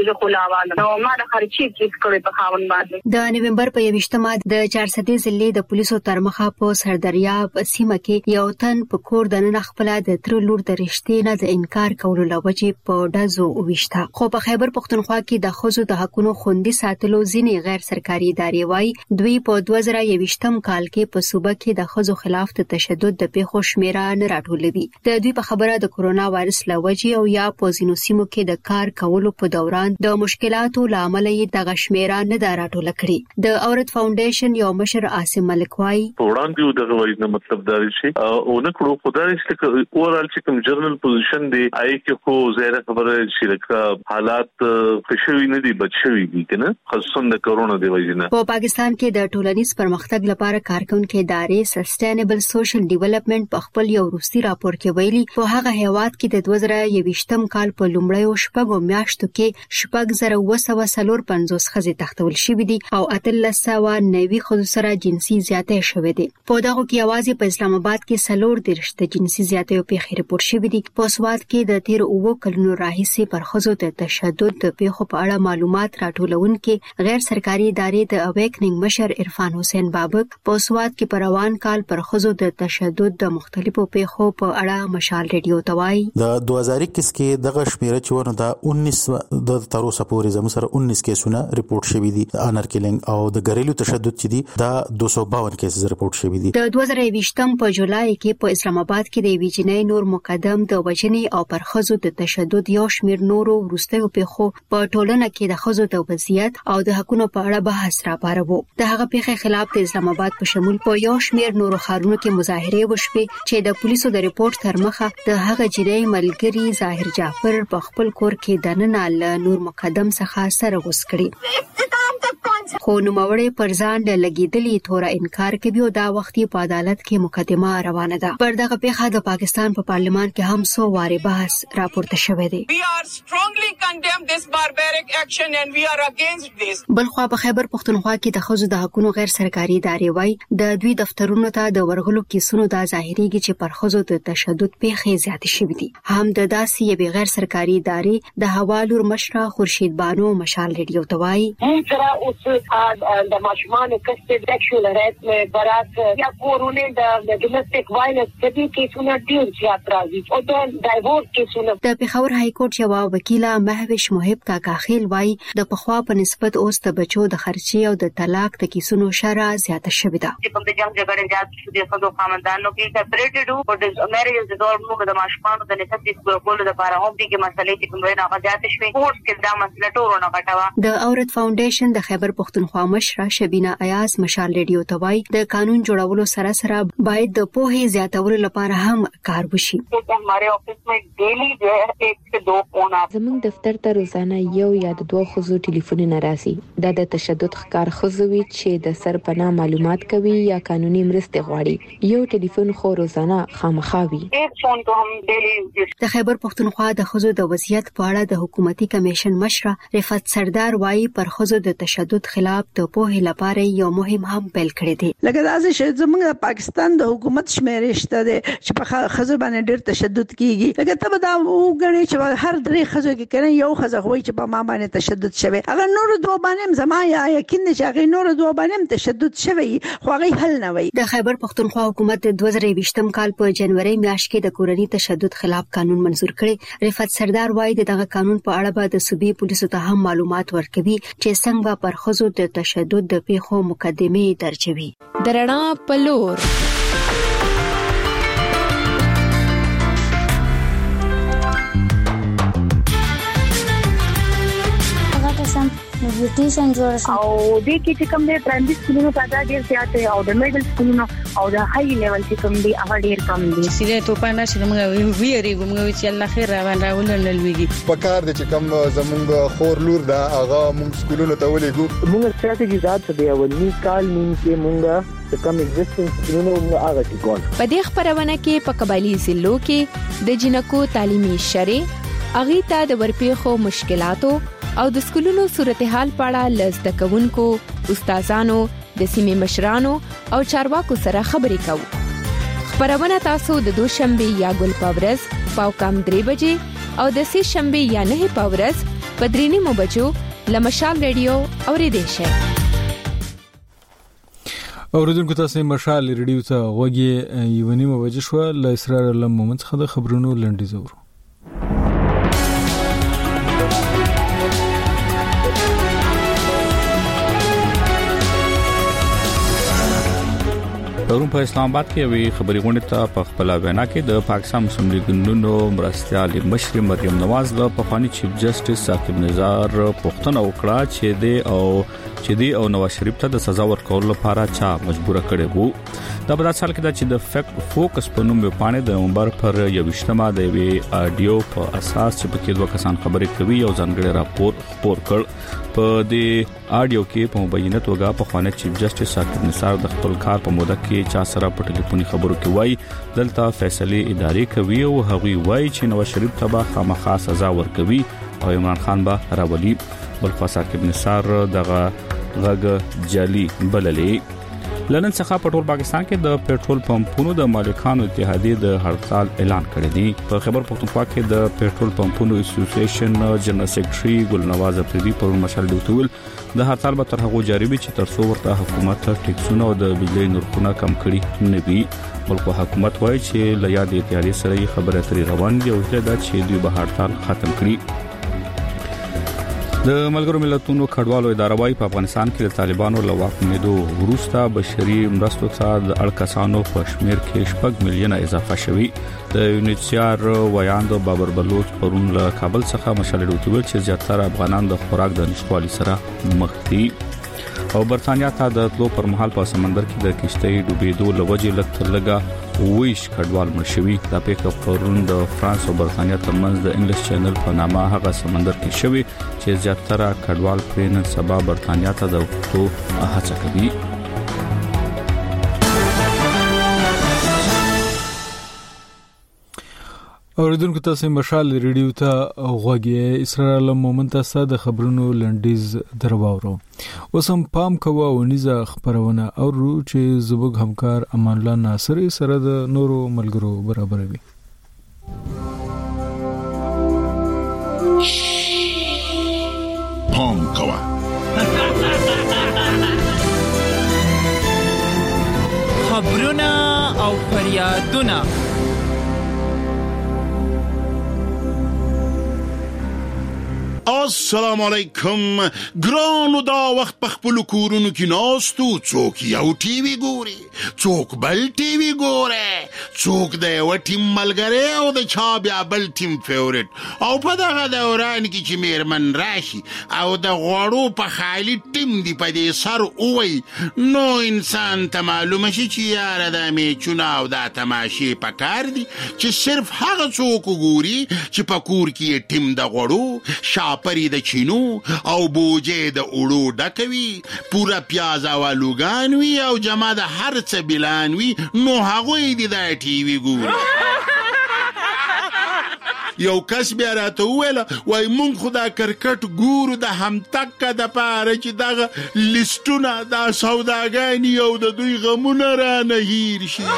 [SPEAKER 8] زه خلاوالم نو ما د خرچي کیس کړی په خاون باندې.
[SPEAKER 23] د نوومبر په یوشتمه د چارسدې ضلع د پولیسو تر مخه په سردریاب سیمه کې یو تن په کور دننه خپل د تر لور د رښتې نه د انکار کولو لوجې په دزو وشته. خو په خیبر پختونخوا کې د خزو د حقونو خوندي ساتلو ځینې غیر سرکاري ادارې وايي دوی په دوه زره یوشتم کال کې په صوبه کې د خزو خلاف د تشدد د پیښو شمیره نه راټولوي. د دوی په خبره د کورونا وایرس لوجې او یا په ځینو سیمو کې د کار کولو په دوران د مشکلاتو لامل یې د شمیره نه دا راټول کړي. د اورت فاونډیشن یو مشر عاصم ملک وايي
[SPEAKER 2] وړاندې د غوښنې نه مطلب دا شي او نه کړو خدای چې اورال چې کوم جرنل پوزیشن دی آی کې خو زیاده خبره شرکت حالات خوشوي نه دي بچوي دي کنه خصوصا د کورونا دی وجنه. په
[SPEAKER 23] پاکستان کې د ټولنیز پرمختګ لپاره کارکونکو ادارې سسټینبل سوشل ډیولپمنٹ په خپل یو وروستي راپور کې ویلي په هغه هیواد کې د دوه زره یوشتم کال په لومړیو شپږو میاشتو کې شپږ زره وسوه څلور پنځوس ښځې تختول شوې دي او اتلس سوه نوي ښځو سره جنسي زیاتې شوې دي. په دغه کې یوازې په اسلام آباد کې څلور دېرش د جنسي زیاتې پیښې رپورټ شوې دي. په سواد کې د تیر اوو کلونو راهیسې پر ښځو د تشدد د پیښو په اړه معلومات راټولونکي غیر سرکاري ادارې د اویکنینګ مشر عرفان حسین بابک په سواد کې پر روان کال پر ښځو د تشدد د مختلفو پیښو په اړه مشال ریډیو ته وایي
[SPEAKER 3] د دوه هزار اکیس کې دغه شمیره چې ورنه د انیس د تر اوسه پورې زموږ سره انیس کیسونه ریپورت شوي دي. انر کیلینګ او د ګریلو تشدد چې دي دا دوه سوه باون کیسز ریپورت شوي دي.
[SPEAKER 23] د دوه زره یوشتم په جولای کې په اسلام آباد کې د ویجنې نور مقدم د وجنې او پر ښځو د تشدد یو شمیر نورو وروستیو پیښو په ټولنه کې د ښځو د وضعیت او د حقوقو په اړه بحث راپاروه. د هغه پیښې خلاف د اسلام آباد په شمول په یو شمیر نورو ښارونو کې مظاهره وشوه چې د پولیسو د ریپورت تر مخه د هغه جنۍ ملګری ظاهر جعفر په خپل کور کې دننه له نور مقدم څخه سره وسکړي. خو نوموړی پر ځان د لګیدلې توره انکار کوي او دا وخت په عدالت کې مقدمه روانه ده. پر دغه پیښه د پاکستان په پارلمان کې هم څو واره بحث راپورته شوی دی. بلخوا په خیبر پختونخوا کې د ښځو د حقوقو غیر سرکاري ادارې وايي د دوی دفترونو ته د ورغلو کیسونو د ظاهريږي چې پر ښځو د تشدد پیښې زیاتې شوې دي. هم د داسې یوې غیر سرکاري ادارې د حوالور مشره خورشید بانو مشال ریډیو ته وايي
[SPEAKER 8] د ماشومانو کسب سیکشوال هراسمنت برات یا کورونه د ډومېسټک وایلنس د دې کیسونو ډیر زیات راځي او د ډایورس کیسونو. د پیښور های کورټ یو وکیله مهوش محب کاکا خیل وايي د پخوا په نسبت اوس د بچو د خرچي او د طلاق د کیسونو شره زیاته شوې ده.
[SPEAKER 5] په د جنگ جګړې جات شو د خلکو خاندانو کې سپریټډ او د میریج د ډور د ماشومانو د نسبت کولو لپاره هم دغه مسلې چې کومه نه غځات شوې کورس کې دا مسله ټولونه غټوا.
[SPEAKER 23] د اورت فاونډیشن د خیبر پختونخوا مشره شبینه ایاز مشال ریډیو ته وایي د قانون جوړولو سره سره باید د پوهې زیاتولو لپاره هم کار وشي.
[SPEAKER 9] زموږ دفتر ته روزانه یو یا د دوه خزو ټلیفونونه راځي. دا د تشدد ښکار خزوي چې د سرپناه معلومات کوي یا قانوني مرسته غواړي. یو ټلیفون خو روزانه خامخاوي.
[SPEAKER 23] د خیبر پختونخوا د خزو د وضعیت په اړه د حکومتي کمیشن مشره رفعت سردار وايي پر خزو د تشدد خلاف د پوهې لپاره یو مهم هم پیل کړی دی.
[SPEAKER 24] لکه دا چې زموږ د پاکستان د حکومت شمیرشته دی چې په خزو باندې ډېر تشدد کیږي. لکه ته دا وګڼې چې هر درې خزو کې کنه یو خزه وایي چې په ما باندې تشدد شوی. هغه نور دوه باندې زما یا یقین چې هغه نور دوه باندې تشدد شوی خو هغه حل نه وي.
[SPEAKER 23] د خیبر پختونخوا حکومت د دوه زره یوشتم کال په جنوري میاشت کې د کورني تشدد خلاف قانون منزور کړی. رفعت سردار وايي دغه قانون په اړه به د صوبې پولیسو ته هم معلومات ورکوي چې څنګه پر خزو د تشدد د پیښو مقدمه درجوي.
[SPEAKER 9] درنا پلور
[SPEAKER 25] نیوټریشن جوړ شو
[SPEAKER 8] او د کې چې کوم د پرایمري سکولونو تعداد ډیر زیات دی او د میډل سکولونو او د هاي لیول چې کوم دی هغه ډیر کم دي.
[SPEAKER 25] سیده توپانه چې موږ ویری موږ چې الله خیر روان راولل لويږي.
[SPEAKER 26] په کار د چې کوم زمونږ خور لور دا هغه موږ سکولونو ته ولېګو.
[SPEAKER 27] موږ ستراتیژي ذات دی اولنی کال نیم کې موږ د کوم ایگزیسټنس سکولونو موږ هغه کې کول.
[SPEAKER 9] په دې خبرونه کې په قبایلی ضلعو کې د جنکو تعلیمي شری اغي ته د ورپېخو مشکلاتو او د سکولونو صورتحال په اړه لزده کوونکو، استادانو، د سیمې مشرانو او چارواکو سره خبرې کوو. خبرونه تاسو د دوشنبه یا ګل پاورز پاو کم درې بجې او د سه شنبه یا نه پاورز پدرینی مو بچو لمشال ریډیو اوریدئ شئ.
[SPEAKER 1] اوریدونکو تاسو مشال ریډیو ته غوږی یو نیمه بجې شو. ل اسرار لم مومنت څخه د خبرونو لنډیز اورو.
[SPEAKER 4] پرون په اسلام آباد کې وی خبري غونډه ته په خپل وینا کې د پاکستان مسلم لیگ نونو مرستيال مشر مریم نواز له پخوانی چیف جسټس ثاقب نزار پوښتنه وکړه چې د او چې دی او نواز شریف ته د سزا ورکول لپاره چا مجبور کړي وو. دا په داسې حال کې چې د فیکټ فوکس په نوم په پانه د نومبر پر یوشتمه د وی اډیو په اساس چې په کې دوه کسان خبرې کوي او ځانګړي راپور خبر کړ. په دې اډیو کې په مبینه توګه په خوانه چیف جسټس ثاقب نزار د خپل کار په موده کې چا سره په ټلیفوني خبرو کې وای دلته فیصله اداري کوي او هغوی وای چې نواز شریف ته به خامخا سزا ورکوي او عمران خان به راولي. بل خو ثاقب نزار دغه غږ جعلي بللې. لندن څخه په ټول پاکستان کې د پېټرول پمپونو د مالکانو اتحادیه د هړتال اعلان کړی دی. په خبر پښتونخوا کې د پېټرول پمپونو اسوسییشن جنرال سیکریټري ګل نواز افریدي پر مشال ډیوټول د هړتال به تر هغه جاری وي چې تر څو ورته حکومت ټیکسونه او د بجلی نرخونه کم کړي نه وي. بلکې حکومت وایي چې له یاد اتحادیه سره خبرې اترې روان دي او دا چې دوی به هړتال ختم کړي. د ملګرو ملتونو کډوالو اداره وايي په افغانستان کې د طالبانو له واکمنېدو وروسته بشري مرستو ته د اړکسانو په شمیر کې شپږ میلیونه اضافه شوي. د یونیسیار ویاند بابر بلوچ پرون له کابل څخه مشال ډیوټول چې زیاتره افغانان د خوراک د نشټوالي سره مخ دي. او برتانیا ته د تلو پر مهال په سمندر کې د کشتۍ ډوبېدو لوجې لکه لګا ویش کډوال مړ شوي. دا پیښه پرون د فرانس او برتانیا ترمنځ د انګلیش چینل په نامه هغه سمندر کې شوی چې زیاتره کډوال پرې نن سبا برتانیا ته د وټو هڅه کوي.
[SPEAKER 1] اوریدونکو تاسو مشال ریډیو ته غوږی اسرار لم مومنت تاسو د خبرونو لنډیز درواورو. وسم پام کوه او نيزه خبرونه او رو چې زبګ همکار امان الله ناصر سره د نورو ملګرو برابر وي.
[SPEAKER 6] پام کوه
[SPEAKER 7] خبرونه او فریادونه
[SPEAKER 6] السلام علیکم ګرانو. دا وخت په خپل کورونو کې ناستو څوک یو ټي وي ګوري څوک بل ټي وي ګوري څوک د یو ټیم ملګری او د چا بیا بل ټیم فیورټ او په دغه دوران کې چې میرمن راشي او د غوړو په خالي ټیم دی په دې سر اووي نو انسان ته معلومه شي چې یاره دا میچونه او دا تماشې پکار دي چې صرف هغه څوک ګوري چې په کور کې ټیم د غوړو شا پری د چینو او بوجه د اړو ډکوي پورا پیاز او لوګان وی او جما د هر څه بلان وی نو هغه دی د ټي وي ګور. یو کس بیا راته ویل وای مونږ خدا کرکټ ګورو د هم تک د پاره چې دغه لیستونه د سوداګانی او د دوی غمونه را نه هیر شي.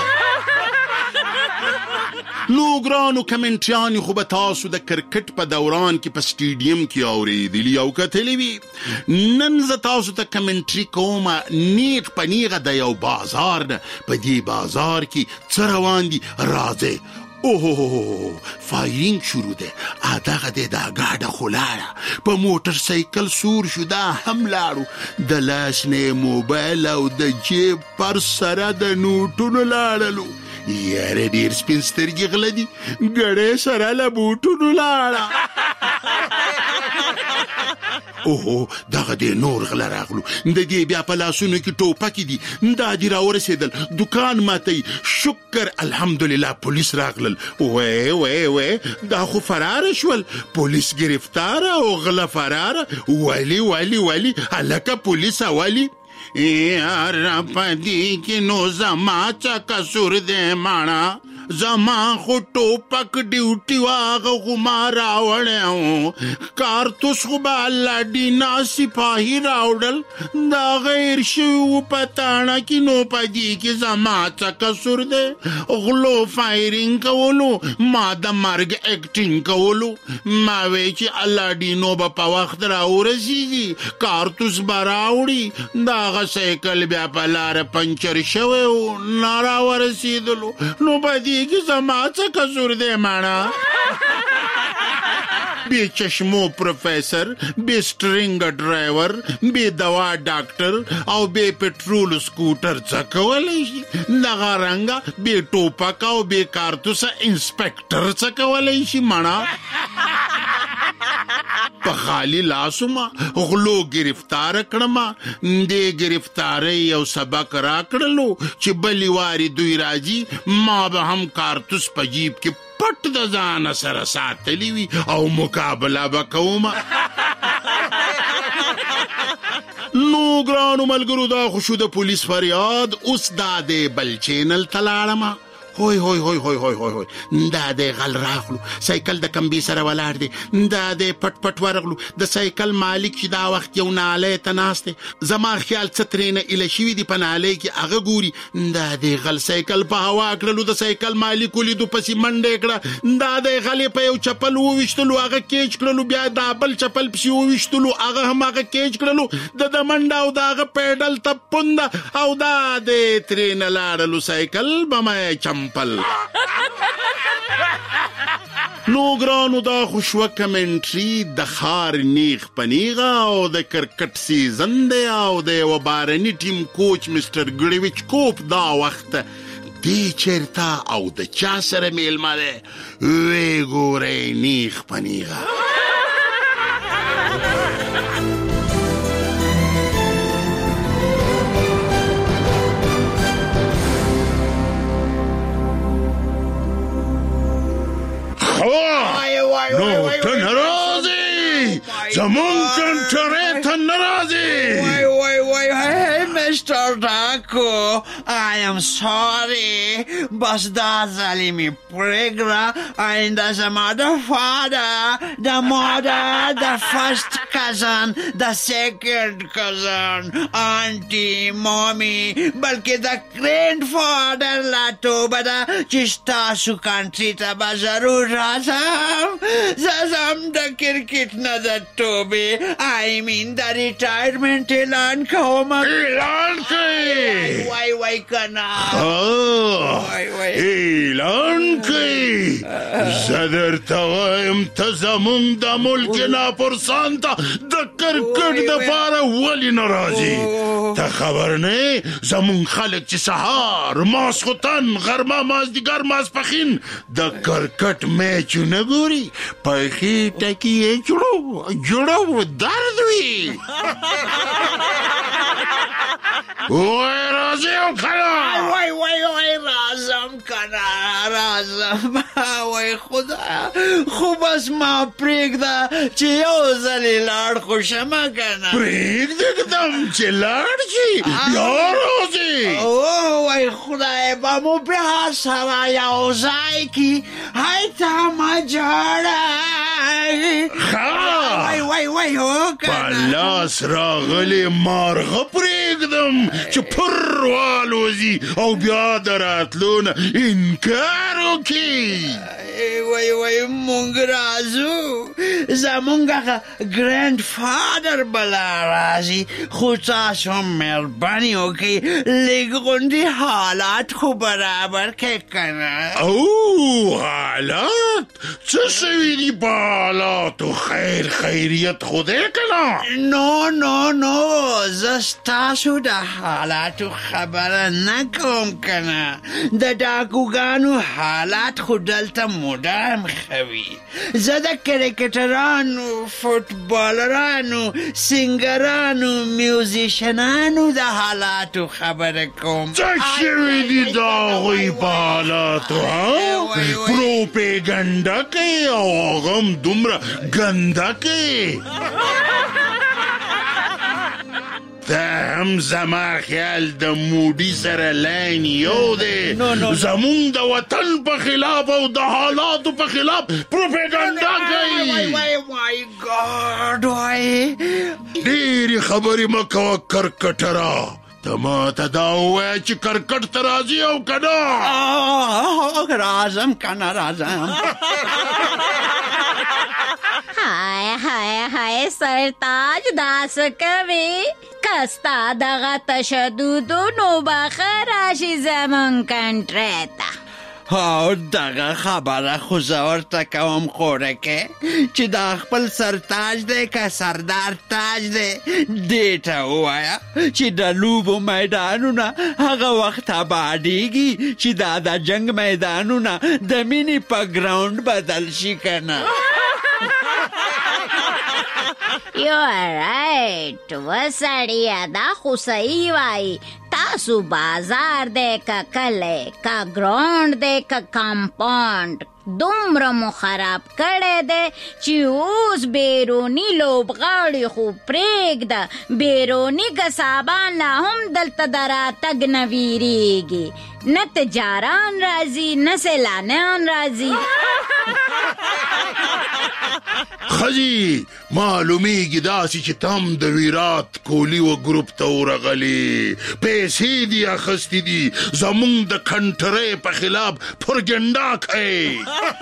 [SPEAKER 6] نو ګرانو کمنټریانی خو به تاسو د کرکټ په دوران کې په سټیډیم کې اوریدلی او کتلی وي. نن زه تاسو ته کمنټری کوم نیغ په نیغه د یو بازار نه. په دې بازار کې څه روان دي راځئ. اوه فایرینګ شروع ده اداغه ده دا گاډه خلاړه په موټر سایکل سور شو دا هم لاړو د لاس نه موبایل او د جیب پر سره د نوټونو لاړلو. یاره ډیر سپین سترګې غله دي ګړې سره له بوټونو لاړه. اوه دغه دې نور غله راغلو د دې بیا په لاسونو کې ټوپکې دي دا دې راورسېدل دکان ماتوي. شکر الحمدلله پولیس راغلل. وې وې وې دا خو فرار شول پولیس گرفتار او غله فرار. ولی ولی ولی هلکه پولیس ولی یار پدی کی نو زما چا قصور دے مانا زما خو ټوپک ډیوټي واغه خو ما راوړی کارتوس خو به الله ډینا سپاهي راوړل دا غیر شو پتاڼه کې نو پدې کې زما څه قصور دی غلو فایرینګ کولو ما د مرګ اکټینګ کولو ما وی چې الله ډینو به په وخت راورسیږي کارتوس به راوړي دغه سایکل بیا په لاره پنچر شوی و نه راورسېدلو نو په دې کې زما څه قصور دی ماڼه بی چشمو پروفیسر بی سټرینګ ډرایور بی دوا ډاکټر او بی پټرول سکوټر څه کولی شي دغه رنګه بی ټوپک او بی کارتوس انسپکټر څه کولی شي ماڼه په خالی لاسو ما غلو گرفتار کړم دې گرفتارۍ یو سبق را کړلو چې بلی واری دوی راځي ما به هم کارتوس په جیب کې پټ د ځان سره ساتلی وي او مقابله به کوم نو ګرانو ملګرو دا خو شو د پولیس فریاد اوس دا د بل چینل ته لاړم هوی هوی هوی هوی هوی هوی هوی دا د غل راغلو سایکل د کمبي سره ولاړ دی دا د پټ پټ ورغلو د سایکل مالک چې دا وخت یو نالی ته ناست دی زما خیال څه ترېنه ایله شوي دي په نالۍ کې هغه ګوري دا د غل سایکل په هوا کړلو د سایکل مالک ولیدو پسې منډه کړه دا د غلې په یو چپل وویشتلو هغه کیچ کړلو بیا دا بل چپل پسې وویشتلو هغه هم هغه کیچ کړلو د د منډه او د هغه پیډل ته پونده او دا د ترېنه لاړلو سایکل به مې چم پل نو ګرانو دا خوشوه کمنټري د خار نیغ پنیغه او د کرکټ سیزن دی او د یو بارني ټیم کوچ مستر ګریویچ کوپ دا وخت دی چیرته او د چا سره میلمه دی وی ګورئ نیغ پنیغه نو ته ناراضي زمون کنټرې ته ناراضي
[SPEAKER 10] وای وای وای هی مستر ډاکو I am sorry بس دا ځلې مې پرېږده آینده زما د فادر د مادر د فرست کزن د سیکنډ کزن آنټي مامي بلکې د ګرینډ فادر لا توبه ده چې ستاسو کنټري ته به ضرور راځم زه ځم د کرکټ نه د توبې آی مین د ریټایرمنټ اعلان کوم
[SPEAKER 6] اعلان کوي
[SPEAKER 10] وای وای کنه
[SPEAKER 6] اعلان کوي زه درته وایم ته زمونږ د ملک ناپرسان ته د کرکټ دپاره ولې نه راځي ته خبر نه زمونږ خلک چې سهار ماسخوتن غرمه مازدیګر ماسپښین د کرکټ میچونه ګوري په خېټه کې یې جوړو جوړو درد وي وای راځي او کنه
[SPEAKER 10] وای وای وای راځم کنه راځم وای خدا خو بس ما پرېږده چې یو ځلې لاړ خو شمه کنه
[SPEAKER 6] پرېږدم چې لاړ شي بیا راځي
[SPEAKER 10] او وای خدای به مو بیا سره یو ځای کي هی ته مه جوړئ وای وای وای هو کنه
[SPEAKER 6] په لاس راغلې مارغه پرېږدم چې پر والوځي او بیا د راتلو نه انکار وکړي
[SPEAKER 10] وای وای مونږ راځو زمونږ هغه ګرینډ فادر بلا راځي خو تاسو مهرباني وکړئ لږ غوندې حالات خو برابر کړئ کنه
[SPEAKER 6] او حالات څه شوي دي په حالاتو خیر خیریت خو دی کنه
[SPEAKER 10] نو نو نو زه ستاسو د حالاتو خبره نه کوم کنه د ډاکوګانو حالات خو دلته مدام خوي زه د کرکټرانو فوټبالرانو سینګرانو میوزیشنانو د حالاتو خبره کوم
[SPEAKER 6] څه شوي دي د هغوی په حالاتو پروپیګنډه کوي او هغه هم دومره ګنده کوي ته هم زما خیال د موډي سره لاین یو دی زمونږ د وطن په خلاف او د حالاتو په خلاف پروپاګاندا کوي.
[SPEAKER 10] وای مای ګاډ وای
[SPEAKER 6] ډېرې خبرې مه کوه کرکټره. ته ما ته دا ووایه چې کرکټ ته راځي او که نه؟
[SPEAKER 10] راځم که نه راځم.
[SPEAKER 11] हाय हाय हाय सरताज दास कवि कस्ता दगा तशदुद नो बखराशी जमन कंट्रेता.
[SPEAKER 10] او دغه خبره خو زه ورته کوم خورکې چې دا خپل سرتاج دی که سردار تاج دی دې ته ووایه چې د لوبو میدانونه هغه وخت آبادېږي چې دا د جنګ میدانونه د مینې په ګراونډ بدل شي که نه.
[SPEAKER 11] You are right. وسړیه دا خو صحیح وایي. تاسو بازار دی که کلی که ګراونډ دی که کمپاونډ دومره مو خراب کړی دی چې اوس بیروني لوبغاړي خو پرېږده بیروني کسابان لا هم دلته د راتګ نه ویرېږي. نه تجاران راځي نه سیلانیان راځي.
[SPEAKER 6] خځې معلومیږي داسې چې تم د ویرات کوهلي و ګروپ ته ورغلي پیسې دي اخیستې دي زمونږ د کنټرۍ په خلاف پروپاګاندا کوي.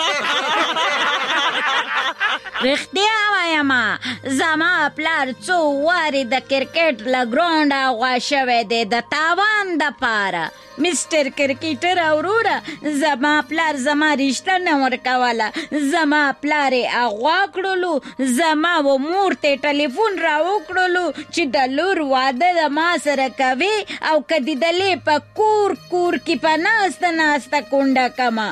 [SPEAKER 11] رښتیا وایم زما پلار څو وارې د کرکټ له ګراونډه غوا شوی دی د تاوان دپاره. مستر کرکټر وروره زما پلار زما رشته نه ورکوله. زما پلار یې اغوا کړلو. زما و مور ته ټلیفون را وکړلو چې د لور واده د ما سره کوي او که د دلې په کور کور کې په ناسته ناسته کونډه کمه.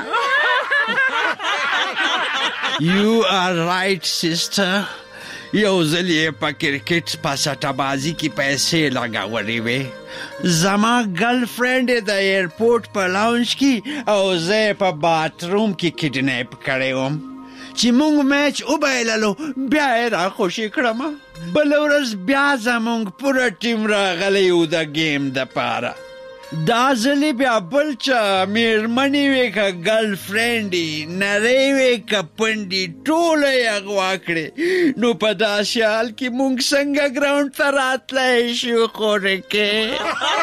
[SPEAKER 10] You are right sister. یو ځل یې په کرکټ په سټه‌بازي کې پیسې لګولې وې. زما ګرل فرینډ یې د ایرپورټ په لاونج کې او زه یې په باتروم کې کډنیپ کړی وم چې مونږ میچ وبایللو بیا یې راخوشي کړم. بله ورځ بیا زمونږ پوره ټیم راغلی و د گیم دپاره. دا ځلې بیا بل چا میرمنې وې که ګرل فرینډې نرۍ وې که پنډې ټوله یې اغوا کړې. نو په داسې حال کې مونږ څنګه ګراونډ ته راتلی شو خورکې؟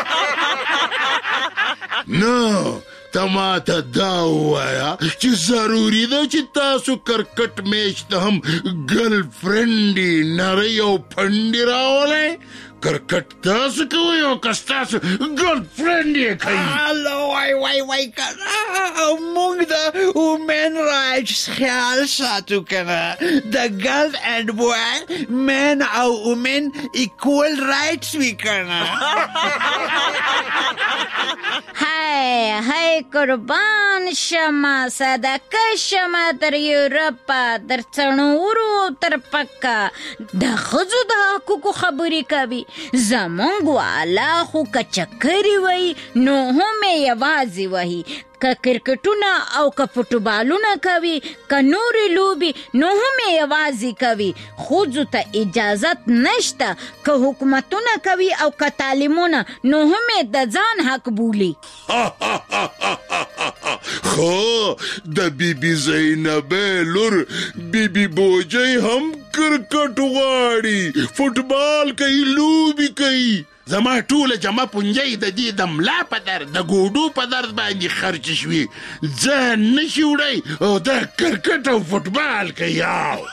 [SPEAKER 6] نه ته ماته دا ووایه چې ضروري ده چې تاسو کرکټ میچ ته هم ګرل فرینډې نرۍ او پنډې راولئ. کرکټ تاسو کوئ او که ستاسو ګرل فرینډ یې کوي.
[SPEAKER 10] هلو وای وای وای که او موږ د وومن رایټس خیال ساتو که نه. د ګرل اینډ بوای مین او وومن ایکول رایټس وي که نه.
[SPEAKER 11] های های قربان شمه صدقه شمه در یورپا در څڼورو تر پکه د ښځو د حقوقو خبرې کوي. زمونږ والا خو که چکرې وی نو هم یې یوازې وهي. که کرکټونه او که فوټبالونه کوي که نورې لوبې نو هم یې یوازې کوي. ښځو ته اجازت نشته. که حکومتونه کوي او که تعلیمونه نو هم یې د ځان حق بولي.
[SPEAKER 6] خو د بی بی زینبې لور بی بی بوجۍ هم کرکټ غواړي فوټبال کوي لوبې کوي. زما ټوله جمع پونجۍ د دې د ملا په درد د ګوډو په درد باندې خرچ شوي. ځان نشي وړی او د کرکټ او فوټبال کوي.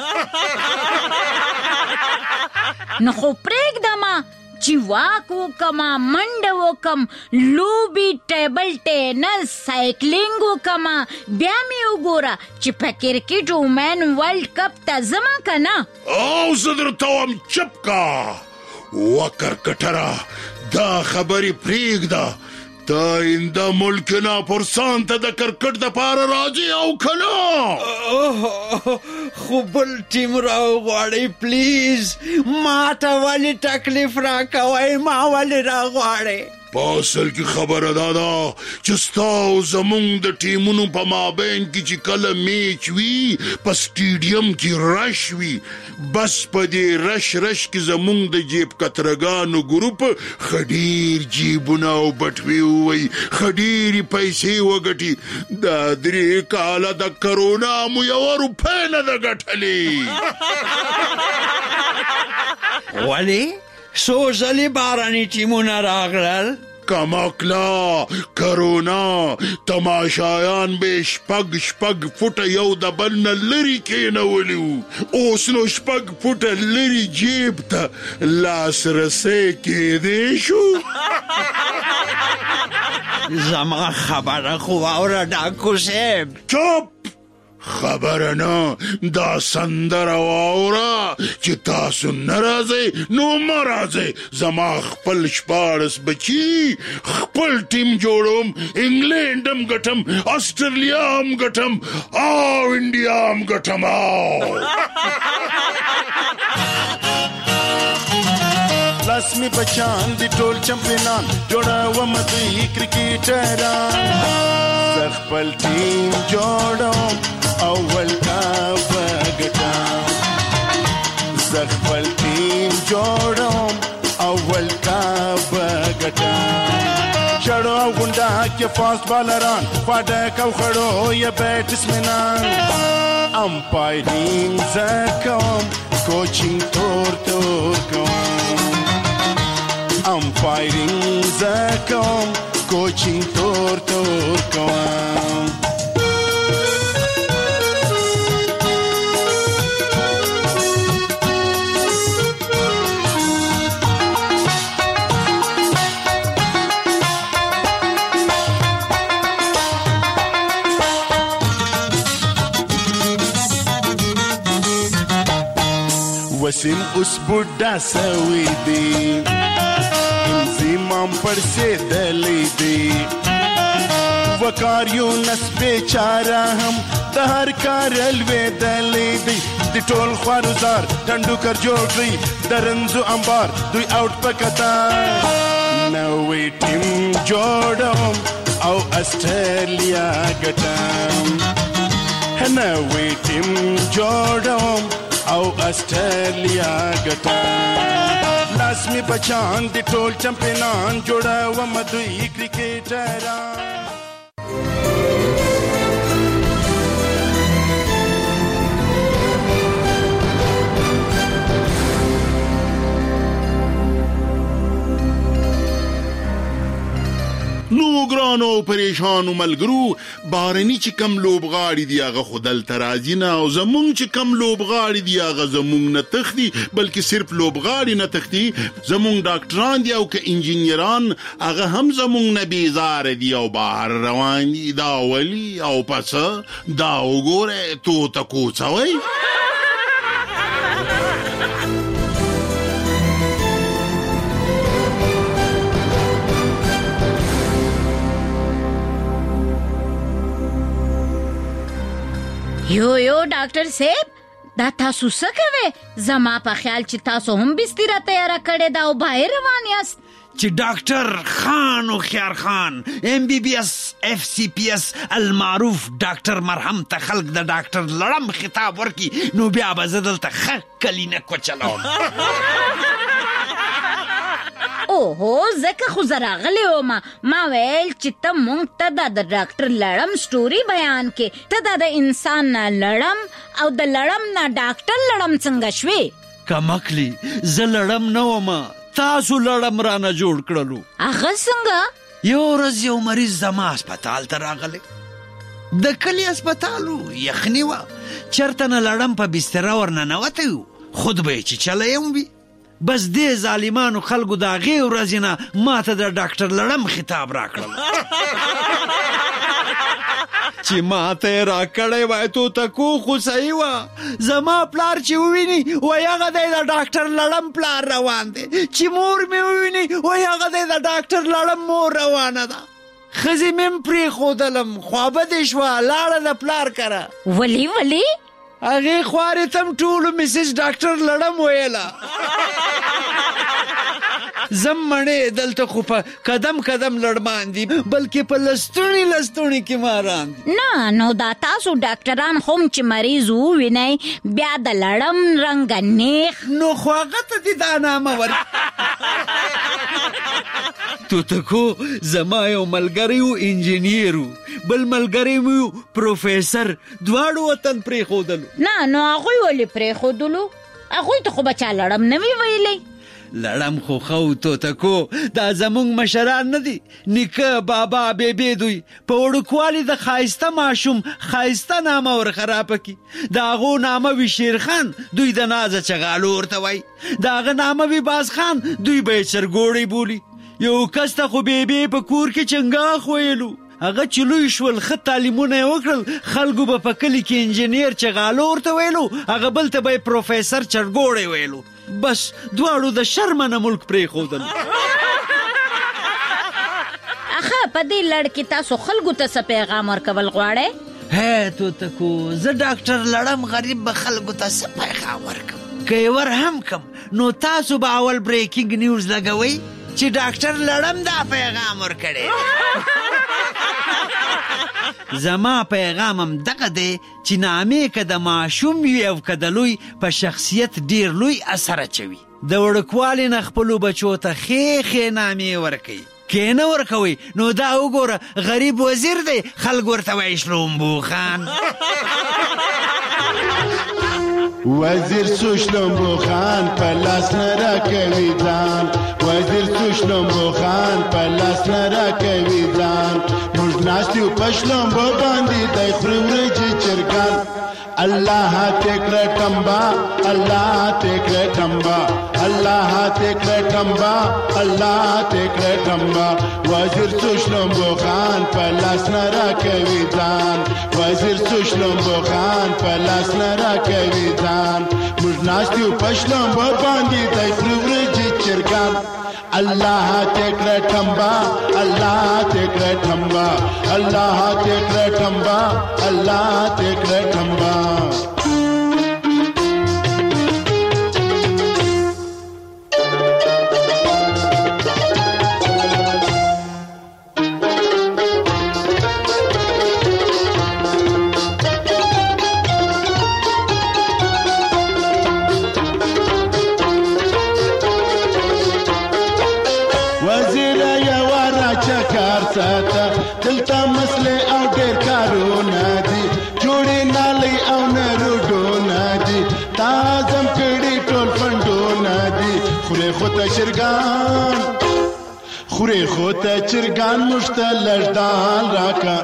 [SPEAKER 11] نو خو پرېږدمه چې واک وکما منډه وکم لوبې ټیبل ټینس سایکلینګ وکما بیا مې وګوره چې په کرکټ وومن ورلډ کپ ته ځمه که نه.
[SPEAKER 6] او زه درته وایم چپ کا و کرکټره دا خبرې پرېږده. تا آینده ملک ناپرسان ته د کرکټ دپاره راځي او که نه؟
[SPEAKER 10] خو بل ټیم راغواړئ پلیز. ما ته ولې تکلیف راکوئ؟ ما ولې راغواړئ؟
[SPEAKER 6] په اصل کې خبره دا ده چې ستا او زمونږ د ټیمونو په مابین کې چې کله میچ وي په سټیډیم کې رش وي بس په دې رش رش کې زمونږ د جیب کترګانو ګروپ خډیر جیبونه او بټوي وي خډيري پیسې وګټي دا درې کاله د کرونا مو یو روپۍ نه ده ګټلې
[SPEAKER 10] ولی څو ځلې باراني ټیمونه راغلل
[SPEAKER 6] کماکلا کرونا تماشایان به شپږ شپږ فوټه یو د بل نه لرې کېنولي وو اوس نو شپږ فوټه لرې جیب ته لاسرسی کېدی شو
[SPEAKER 10] زما خبره خو واوره ډاکو صاحب
[SPEAKER 6] چپ خبره نه دا سندره واوره چې تاسو نه راځئ نو مه راځئ زما خپل شپاړس بچي خپل ټیم جوړوم انګلینډ هم ګټم آسټرلیا هم ګټم او انډیا هم ګټم
[SPEAKER 13] لاس می بچان دی ټول چمپیونان جوړوم دوی کرکټران زه خپل ټیم جوړوم اول کاپ ګټم زه خپل ټیم جوړوم اول کاپ ګټم چړو او غونډه کې فاست بالران فاډک او خړو یا بیټسمنان امپایرینګ زه کوم کوچینګ تور تور کوم امپایرینګ زه کوم کوچینګ تور تور کوم وسیم اوس بوډا سوي دي انزیمام پر سیدلې دي وکاریونس بیچاره هم د هر کار لوېدلې دي د ټول خوارزار ټنډوکر جوړ کړي د رنځو انبار دوی آوټ په قطار نوې ټیم جوړوم او استرالیا ګټم نوې ټیم جوړوم او استرالیا ګټم لاس می بچان دی ټول چمپیونان جوړوم دوی کرکټران
[SPEAKER 6] نو ګرانو پریشانو ملګرو بارني چې کم لوبغاړي دی هغه خودل ترازی نه او زمونږ چې کم لوبغاړي دی هغه زمونږ نه تختی بلکې صرف لوبغاړي نه تختی زمونږ ډاکټران دی او که انجینران هغه هم زمونږ نه بیزار دی او بهر روان دي دا ولی او پس دا وګوره تو تکو څوي
[SPEAKER 11] یو یو ډاکټر صاحب دا تاسو څه کوئ زما په خیال چې تاسو هم بستر تیار کړی دا او بهر روان یاست
[SPEAKER 10] چې ډاکټر خان او خيار خان ام بي بي اس اف سي پي اس المعروف ډاکټر مرهم ته خلق د ډاکټر لړم خطاب ورکی نو بیا به زدل ته خ کلینه کوچلاو
[SPEAKER 11] اوهو زکه خو زراغلی ومه ما ویل چې ته مونږ ته د ډاکټر لړم سټوري بیان کې ته د انسان نه لړم او د لړم نه ډاکټر لړم څنګه شوې
[SPEAKER 10] کمکلی زه لړم نه ومه تاسو لړم رانه جوړ کړلو
[SPEAKER 11] هغه څنګه
[SPEAKER 10] یو ورځ یو مریض زما هسپتال ته راغلی د کلي هسپتالو یخني وه چېرته نه لړم په بستره ورننوتی و خود به یې چې چلی وي بس دې ظالمانو خلکو د هغې ورځې نه ما ته د ډاکټر لړم خطاب راکړل چې ما ته یې راکړی وای توتکو خو صحیح وه زما پلار چې وویني وایي هغه دی د ډاکټر لړم پلار روان دی چې مور مې وویني وایي هغه دی د ډاکټر لړم مور روانه ده ښځې مې هم پرېښودلم خوابدې شوه لاړه د پلار کره
[SPEAKER 11] ولې ولې
[SPEAKER 10] هغې خوارې ته هم ټولو مسز ډاکټر لړم ویله زمړې دلته خو په قدم قدم لړمان دي بلکې په لستوڼي لستوڼي کې ماران دي.
[SPEAKER 11] نه نو دا تاسو ډاکټران هم چې مریض ووینئ بیا د لړم رنګه نیخ
[SPEAKER 10] نو خو هغه ته دې دا نامه ور توتکو زما یو ملګری و انجینیر و بل ملګری مو پروفیسر دواړو وطن پرېښودلو.
[SPEAKER 11] نه نو هغوی ولې پرېښودلو؟ هغوی ته خو به چا لړم نه وي ویلی.
[SPEAKER 10] لړم خو خو توتکو دا زمونږ مشران نه دي نیکه بابا بیبي دوی په وړوکوالي د ښایسته ماشوم ښایسته نامه ور خرابه کي. د هغو نامه وي شیرخان دوی د نازه چغالو ورته وایي. د هغه نامه وي باز خان دوی به یې چرګوړی بولي. یو کس ته خو بیبي په کور کې چنګاښ ویلو. هغه چې لوی شول ښه تعلیمونه یې وکړل خلکو به په کلي کې انجینیر چغالو ورته ویلو هغه بل ته به یې پروفیسر چرګوړی ویلو. بس دواړو د شرمه نه ملک پرېښودل.
[SPEAKER 11] اخه په دې لړ کې تاسو خلکو ته څه پیغام ورکول غواړئ؟
[SPEAKER 10] هی توتکو زه ډاکټر لړم غریب به خلکو ته څه پیغام ورکم که یې ور هم کم نو تاسو به اول بریکینګ نیوز لګوئ چې ډاکټر لړم دا پیغام ورکړی. زما پیغام هم دغه دی چې نامې که د ماشوم وي او که د لوی په شخصیت ډیر لوی اثر اچوي. د وړوکوالي نه خپلو بچو ته ښې ښې نامې ورکوي. که نه ورکوئ نو دا وګوره غریب وزیر دی خلک ورته وایي شلومبو خان.
[SPEAKER 13] وزیر سو شلومبو خان په لاس نه راکوي ځان وزیر سو شلومبو خان په لاس نه راکوي ځان موږ ناست یو په شلومبو باندې دی خوري ورجې چرګان. الله ته کړه ټمبا الله ته کړه ټمبا الله ته کړه ټمبا الله ته کړه ټمبا وزیر سو شلومبو خان په لاس نه راکوي ځان وزیر سو شلومبو خان په لاس نه راکوي ځان موږ ناست یو په شلومبو باندې دی خوري ورجې چرګان. الله ته کړه ټمبا الله ته کړه ټمبا الله ته کړه ټمبا الله ته کړه ټمبا. دلته مسلې او ډېر کارونه دي جوړې نالۍ او نروډونه دي تازم کړي ټول فنډونه دي خورې خو ته چرګان خورې خو ته چرګان موږ ته لږ دال راکه.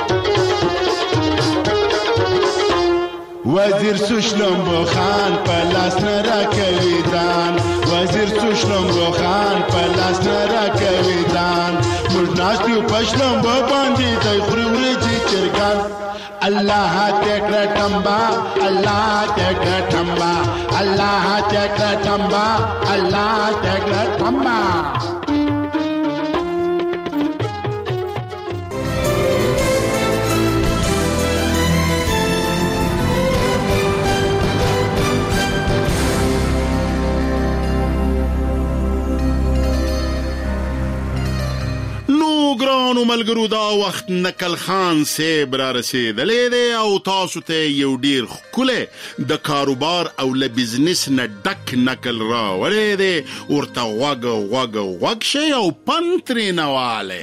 [SPEAKER 13] وزیر سو شلومبو خان په لاس نه راکوي ځان وزیر سو شلومبو خان په لاس نه راکوي ځان موږ ناست یو په شلومبو باندې دی خوري ورجې چرګان. الله ته کړه ټمبا الله ته کړه ټمبا الله ته کړه ټمبا الله ته کړه ټمبا.
[SPEAKER 6] ګرانو ملګرو دا وخت نقل خان صاحب را رسیدلی دی او تاسو ته یو ډیر ښکلی د کاروبار او له بزنس نه ډک نقل راوړی دی ورته غوږ غوږ غوږ شئ او پند ترې نه والئ.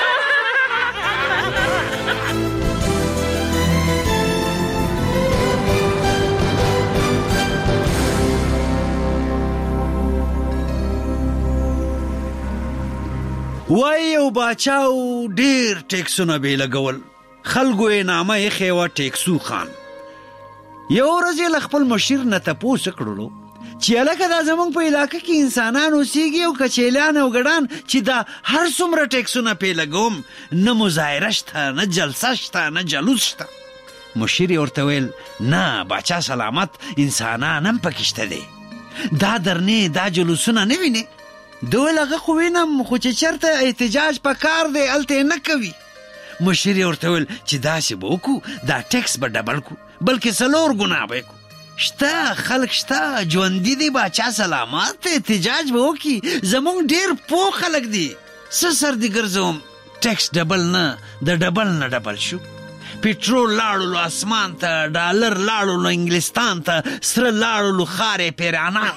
[SPEAKER 10] وای یو باچاو ډیر ټیکسونه به لګول خلکو یې نامه یې خېوه ټیکسو خان. یو ورځ یې له خپل مشیر نه تپوس کړلو چې هلکه دا زموږ په علاقه کې انسانان اوسېږي او کچیلیان او ګډان چې دا هر څومره ټیکسونه پې لګوم نه مظاهره شته نه جلسه شته نه جلوس شته. مشیر یې ورته ویل نه باچا سلامت انسانان هم پکې شته دی دا درنې دا جلوسونه نه وینې دوی لغه خو وینم خو چې چرته احتجاج په کار دی هلته یې نه کوي. مشیر یې ورته ویل چې داسې به وکړو دا ټیکس به ډبل کړو بلکې څلور ګنا به یې کړو شته خلک شته ژوندي دي باچا سلامات احتجاج به وکړي زمونږ ډېر پوه خلک دي څه سر دې ګرځوم ټیکس ډبل نه د ډبل نه ډبل شو پټرول لاړلو اسمان ته ډالر لاړلو انګلستان ته سره لاړلو خارې پیرانان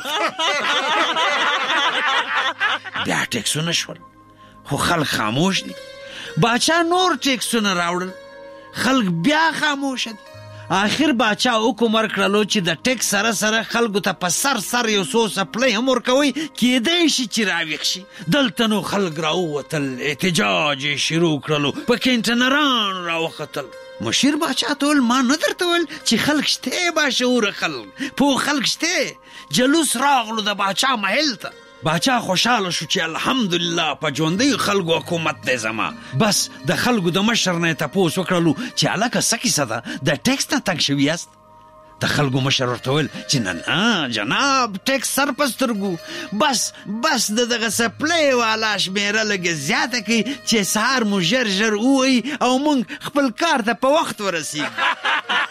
[SPEAKER 10] بیا ټیکسونه شول خو خلک خاموش دي باچا نور ټیکسونه راوړل خلک بیا خاموش دي آخر باچا حکم ورکړلو چې د ټیکس سره سره خلکو ته په سر سر یو څو سپلۍ هم ورکوئ کیدای شي چې راویښ شي دلته نو خلک راووتل احتجاج یې شروع کړلو په کنټینرانو راوختل مشیر باچا ته ویل ما نه درته ویل چې خلک شته باشعوره خلک پوه خلک شته جلوس راغلو د باچا محل ته باچا خوشاله شو چې الحمدلله په ژوندیو خلکو حکومت دی زما بس د خلکو د مشر نه یې تپوس وکړلو چې هلکه څه کیسه ده د ټیکس نه تنګ شوي یاست د خلکو مشر ورته ویل چې نه نه جناب ټیکس سر په سترګو بس بس د دغه سپلۍ والا شمېره لږه زیاته کړي چې سهار مو ژر ژر ووایي او موږ خپل کار ته په وخت ورسیږو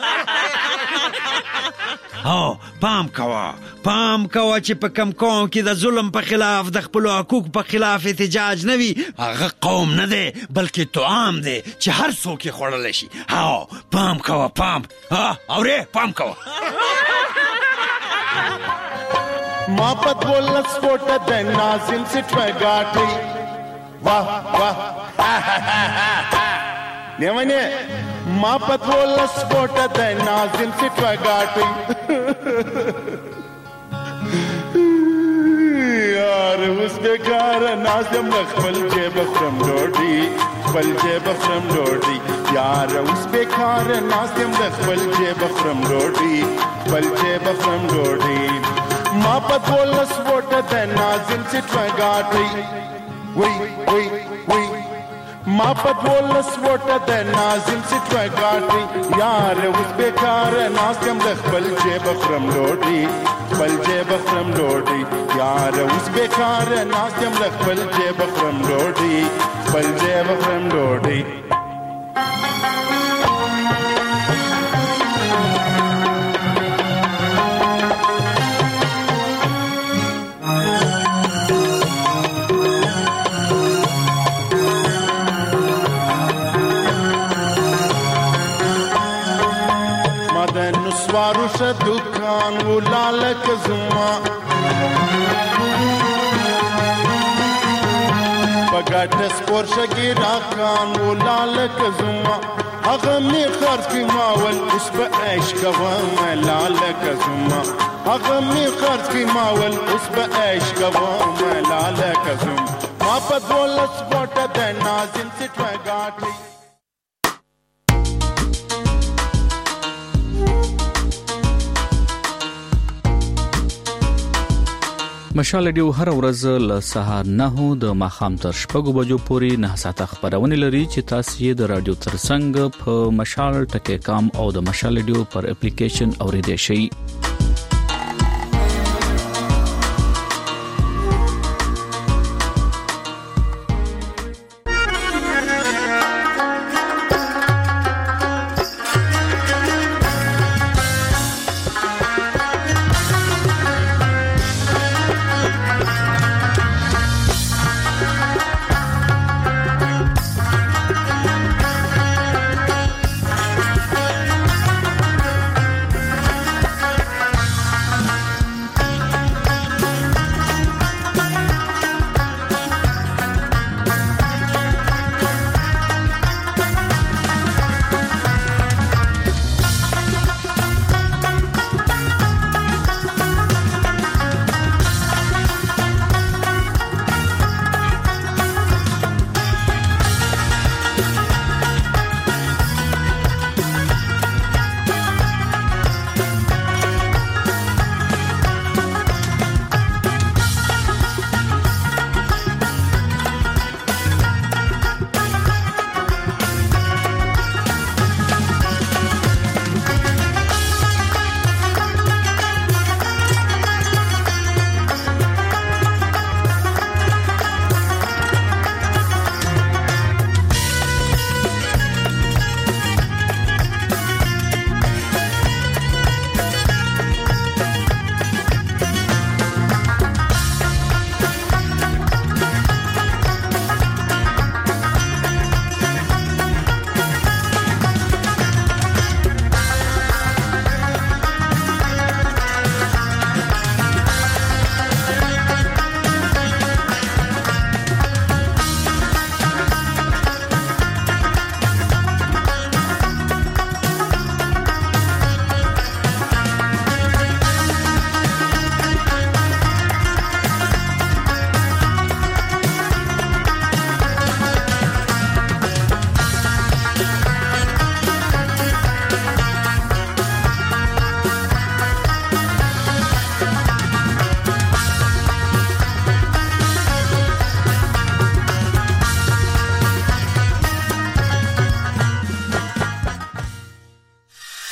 [SPEAKER 10] او پام کوه پام کوه چې په کم قوم کې د ظلم په خلاف د خپلو حقوقو په خلاف احتجاج نه وي هغه قوم نه دی بلکې طعام دی چې هر څوک یې خوړلی شي او پام کوه پام اورې پام کوه
[SPEAKER 13] ما په دولس فوټه د ناظم سټوه ګاټئ واه واه لیونې ما په دولس فوټه د ناظم سټوه ګاټئ یار اوس بېکاره ناست یم له خپل جیبه خورم ډوډۍ خپل جیبه خورم ډوډۍ یار اوس بېکاره ناست یم له خپل جیبه خورم ډوډۍ خپل جیبه خورم ډوډۍ ما په دولس فوټه د ناظم سټوه ګاټئ وی وی وی ما په دولس وټه د ناظم سټوه ګاټئ یار اوس بېکاره ناست یم د خپل جیبه خورم ډوډۍ خپل جیبه خورم ډوډۍ یار اوس بېکاره ناست یم د خپل جیبه خورم ډوډۍ خپل جیبه خورم ډوډۍ سوارو شه دکان ولالک زما پګاټ سپور شګی راکان ولالک زما هغه می خرج کی ماول اوس په عيش کوم لالک زما هغه می خرج کی ماول اوس په عيش کوم لالک زما ما په دولت وټه د ناظم سټوه ګاټئ
[SPEAKER 4] مشال ډیو هر ورځ له سهار نه د ماخام تر شپږو بجو پورې نه ساعته خبرونه لري چې تاسو یې د رادیو ترڅنګ په مشال ټکی کام او د مشال ډیو پر اپلیکیشن اوریدئ شئ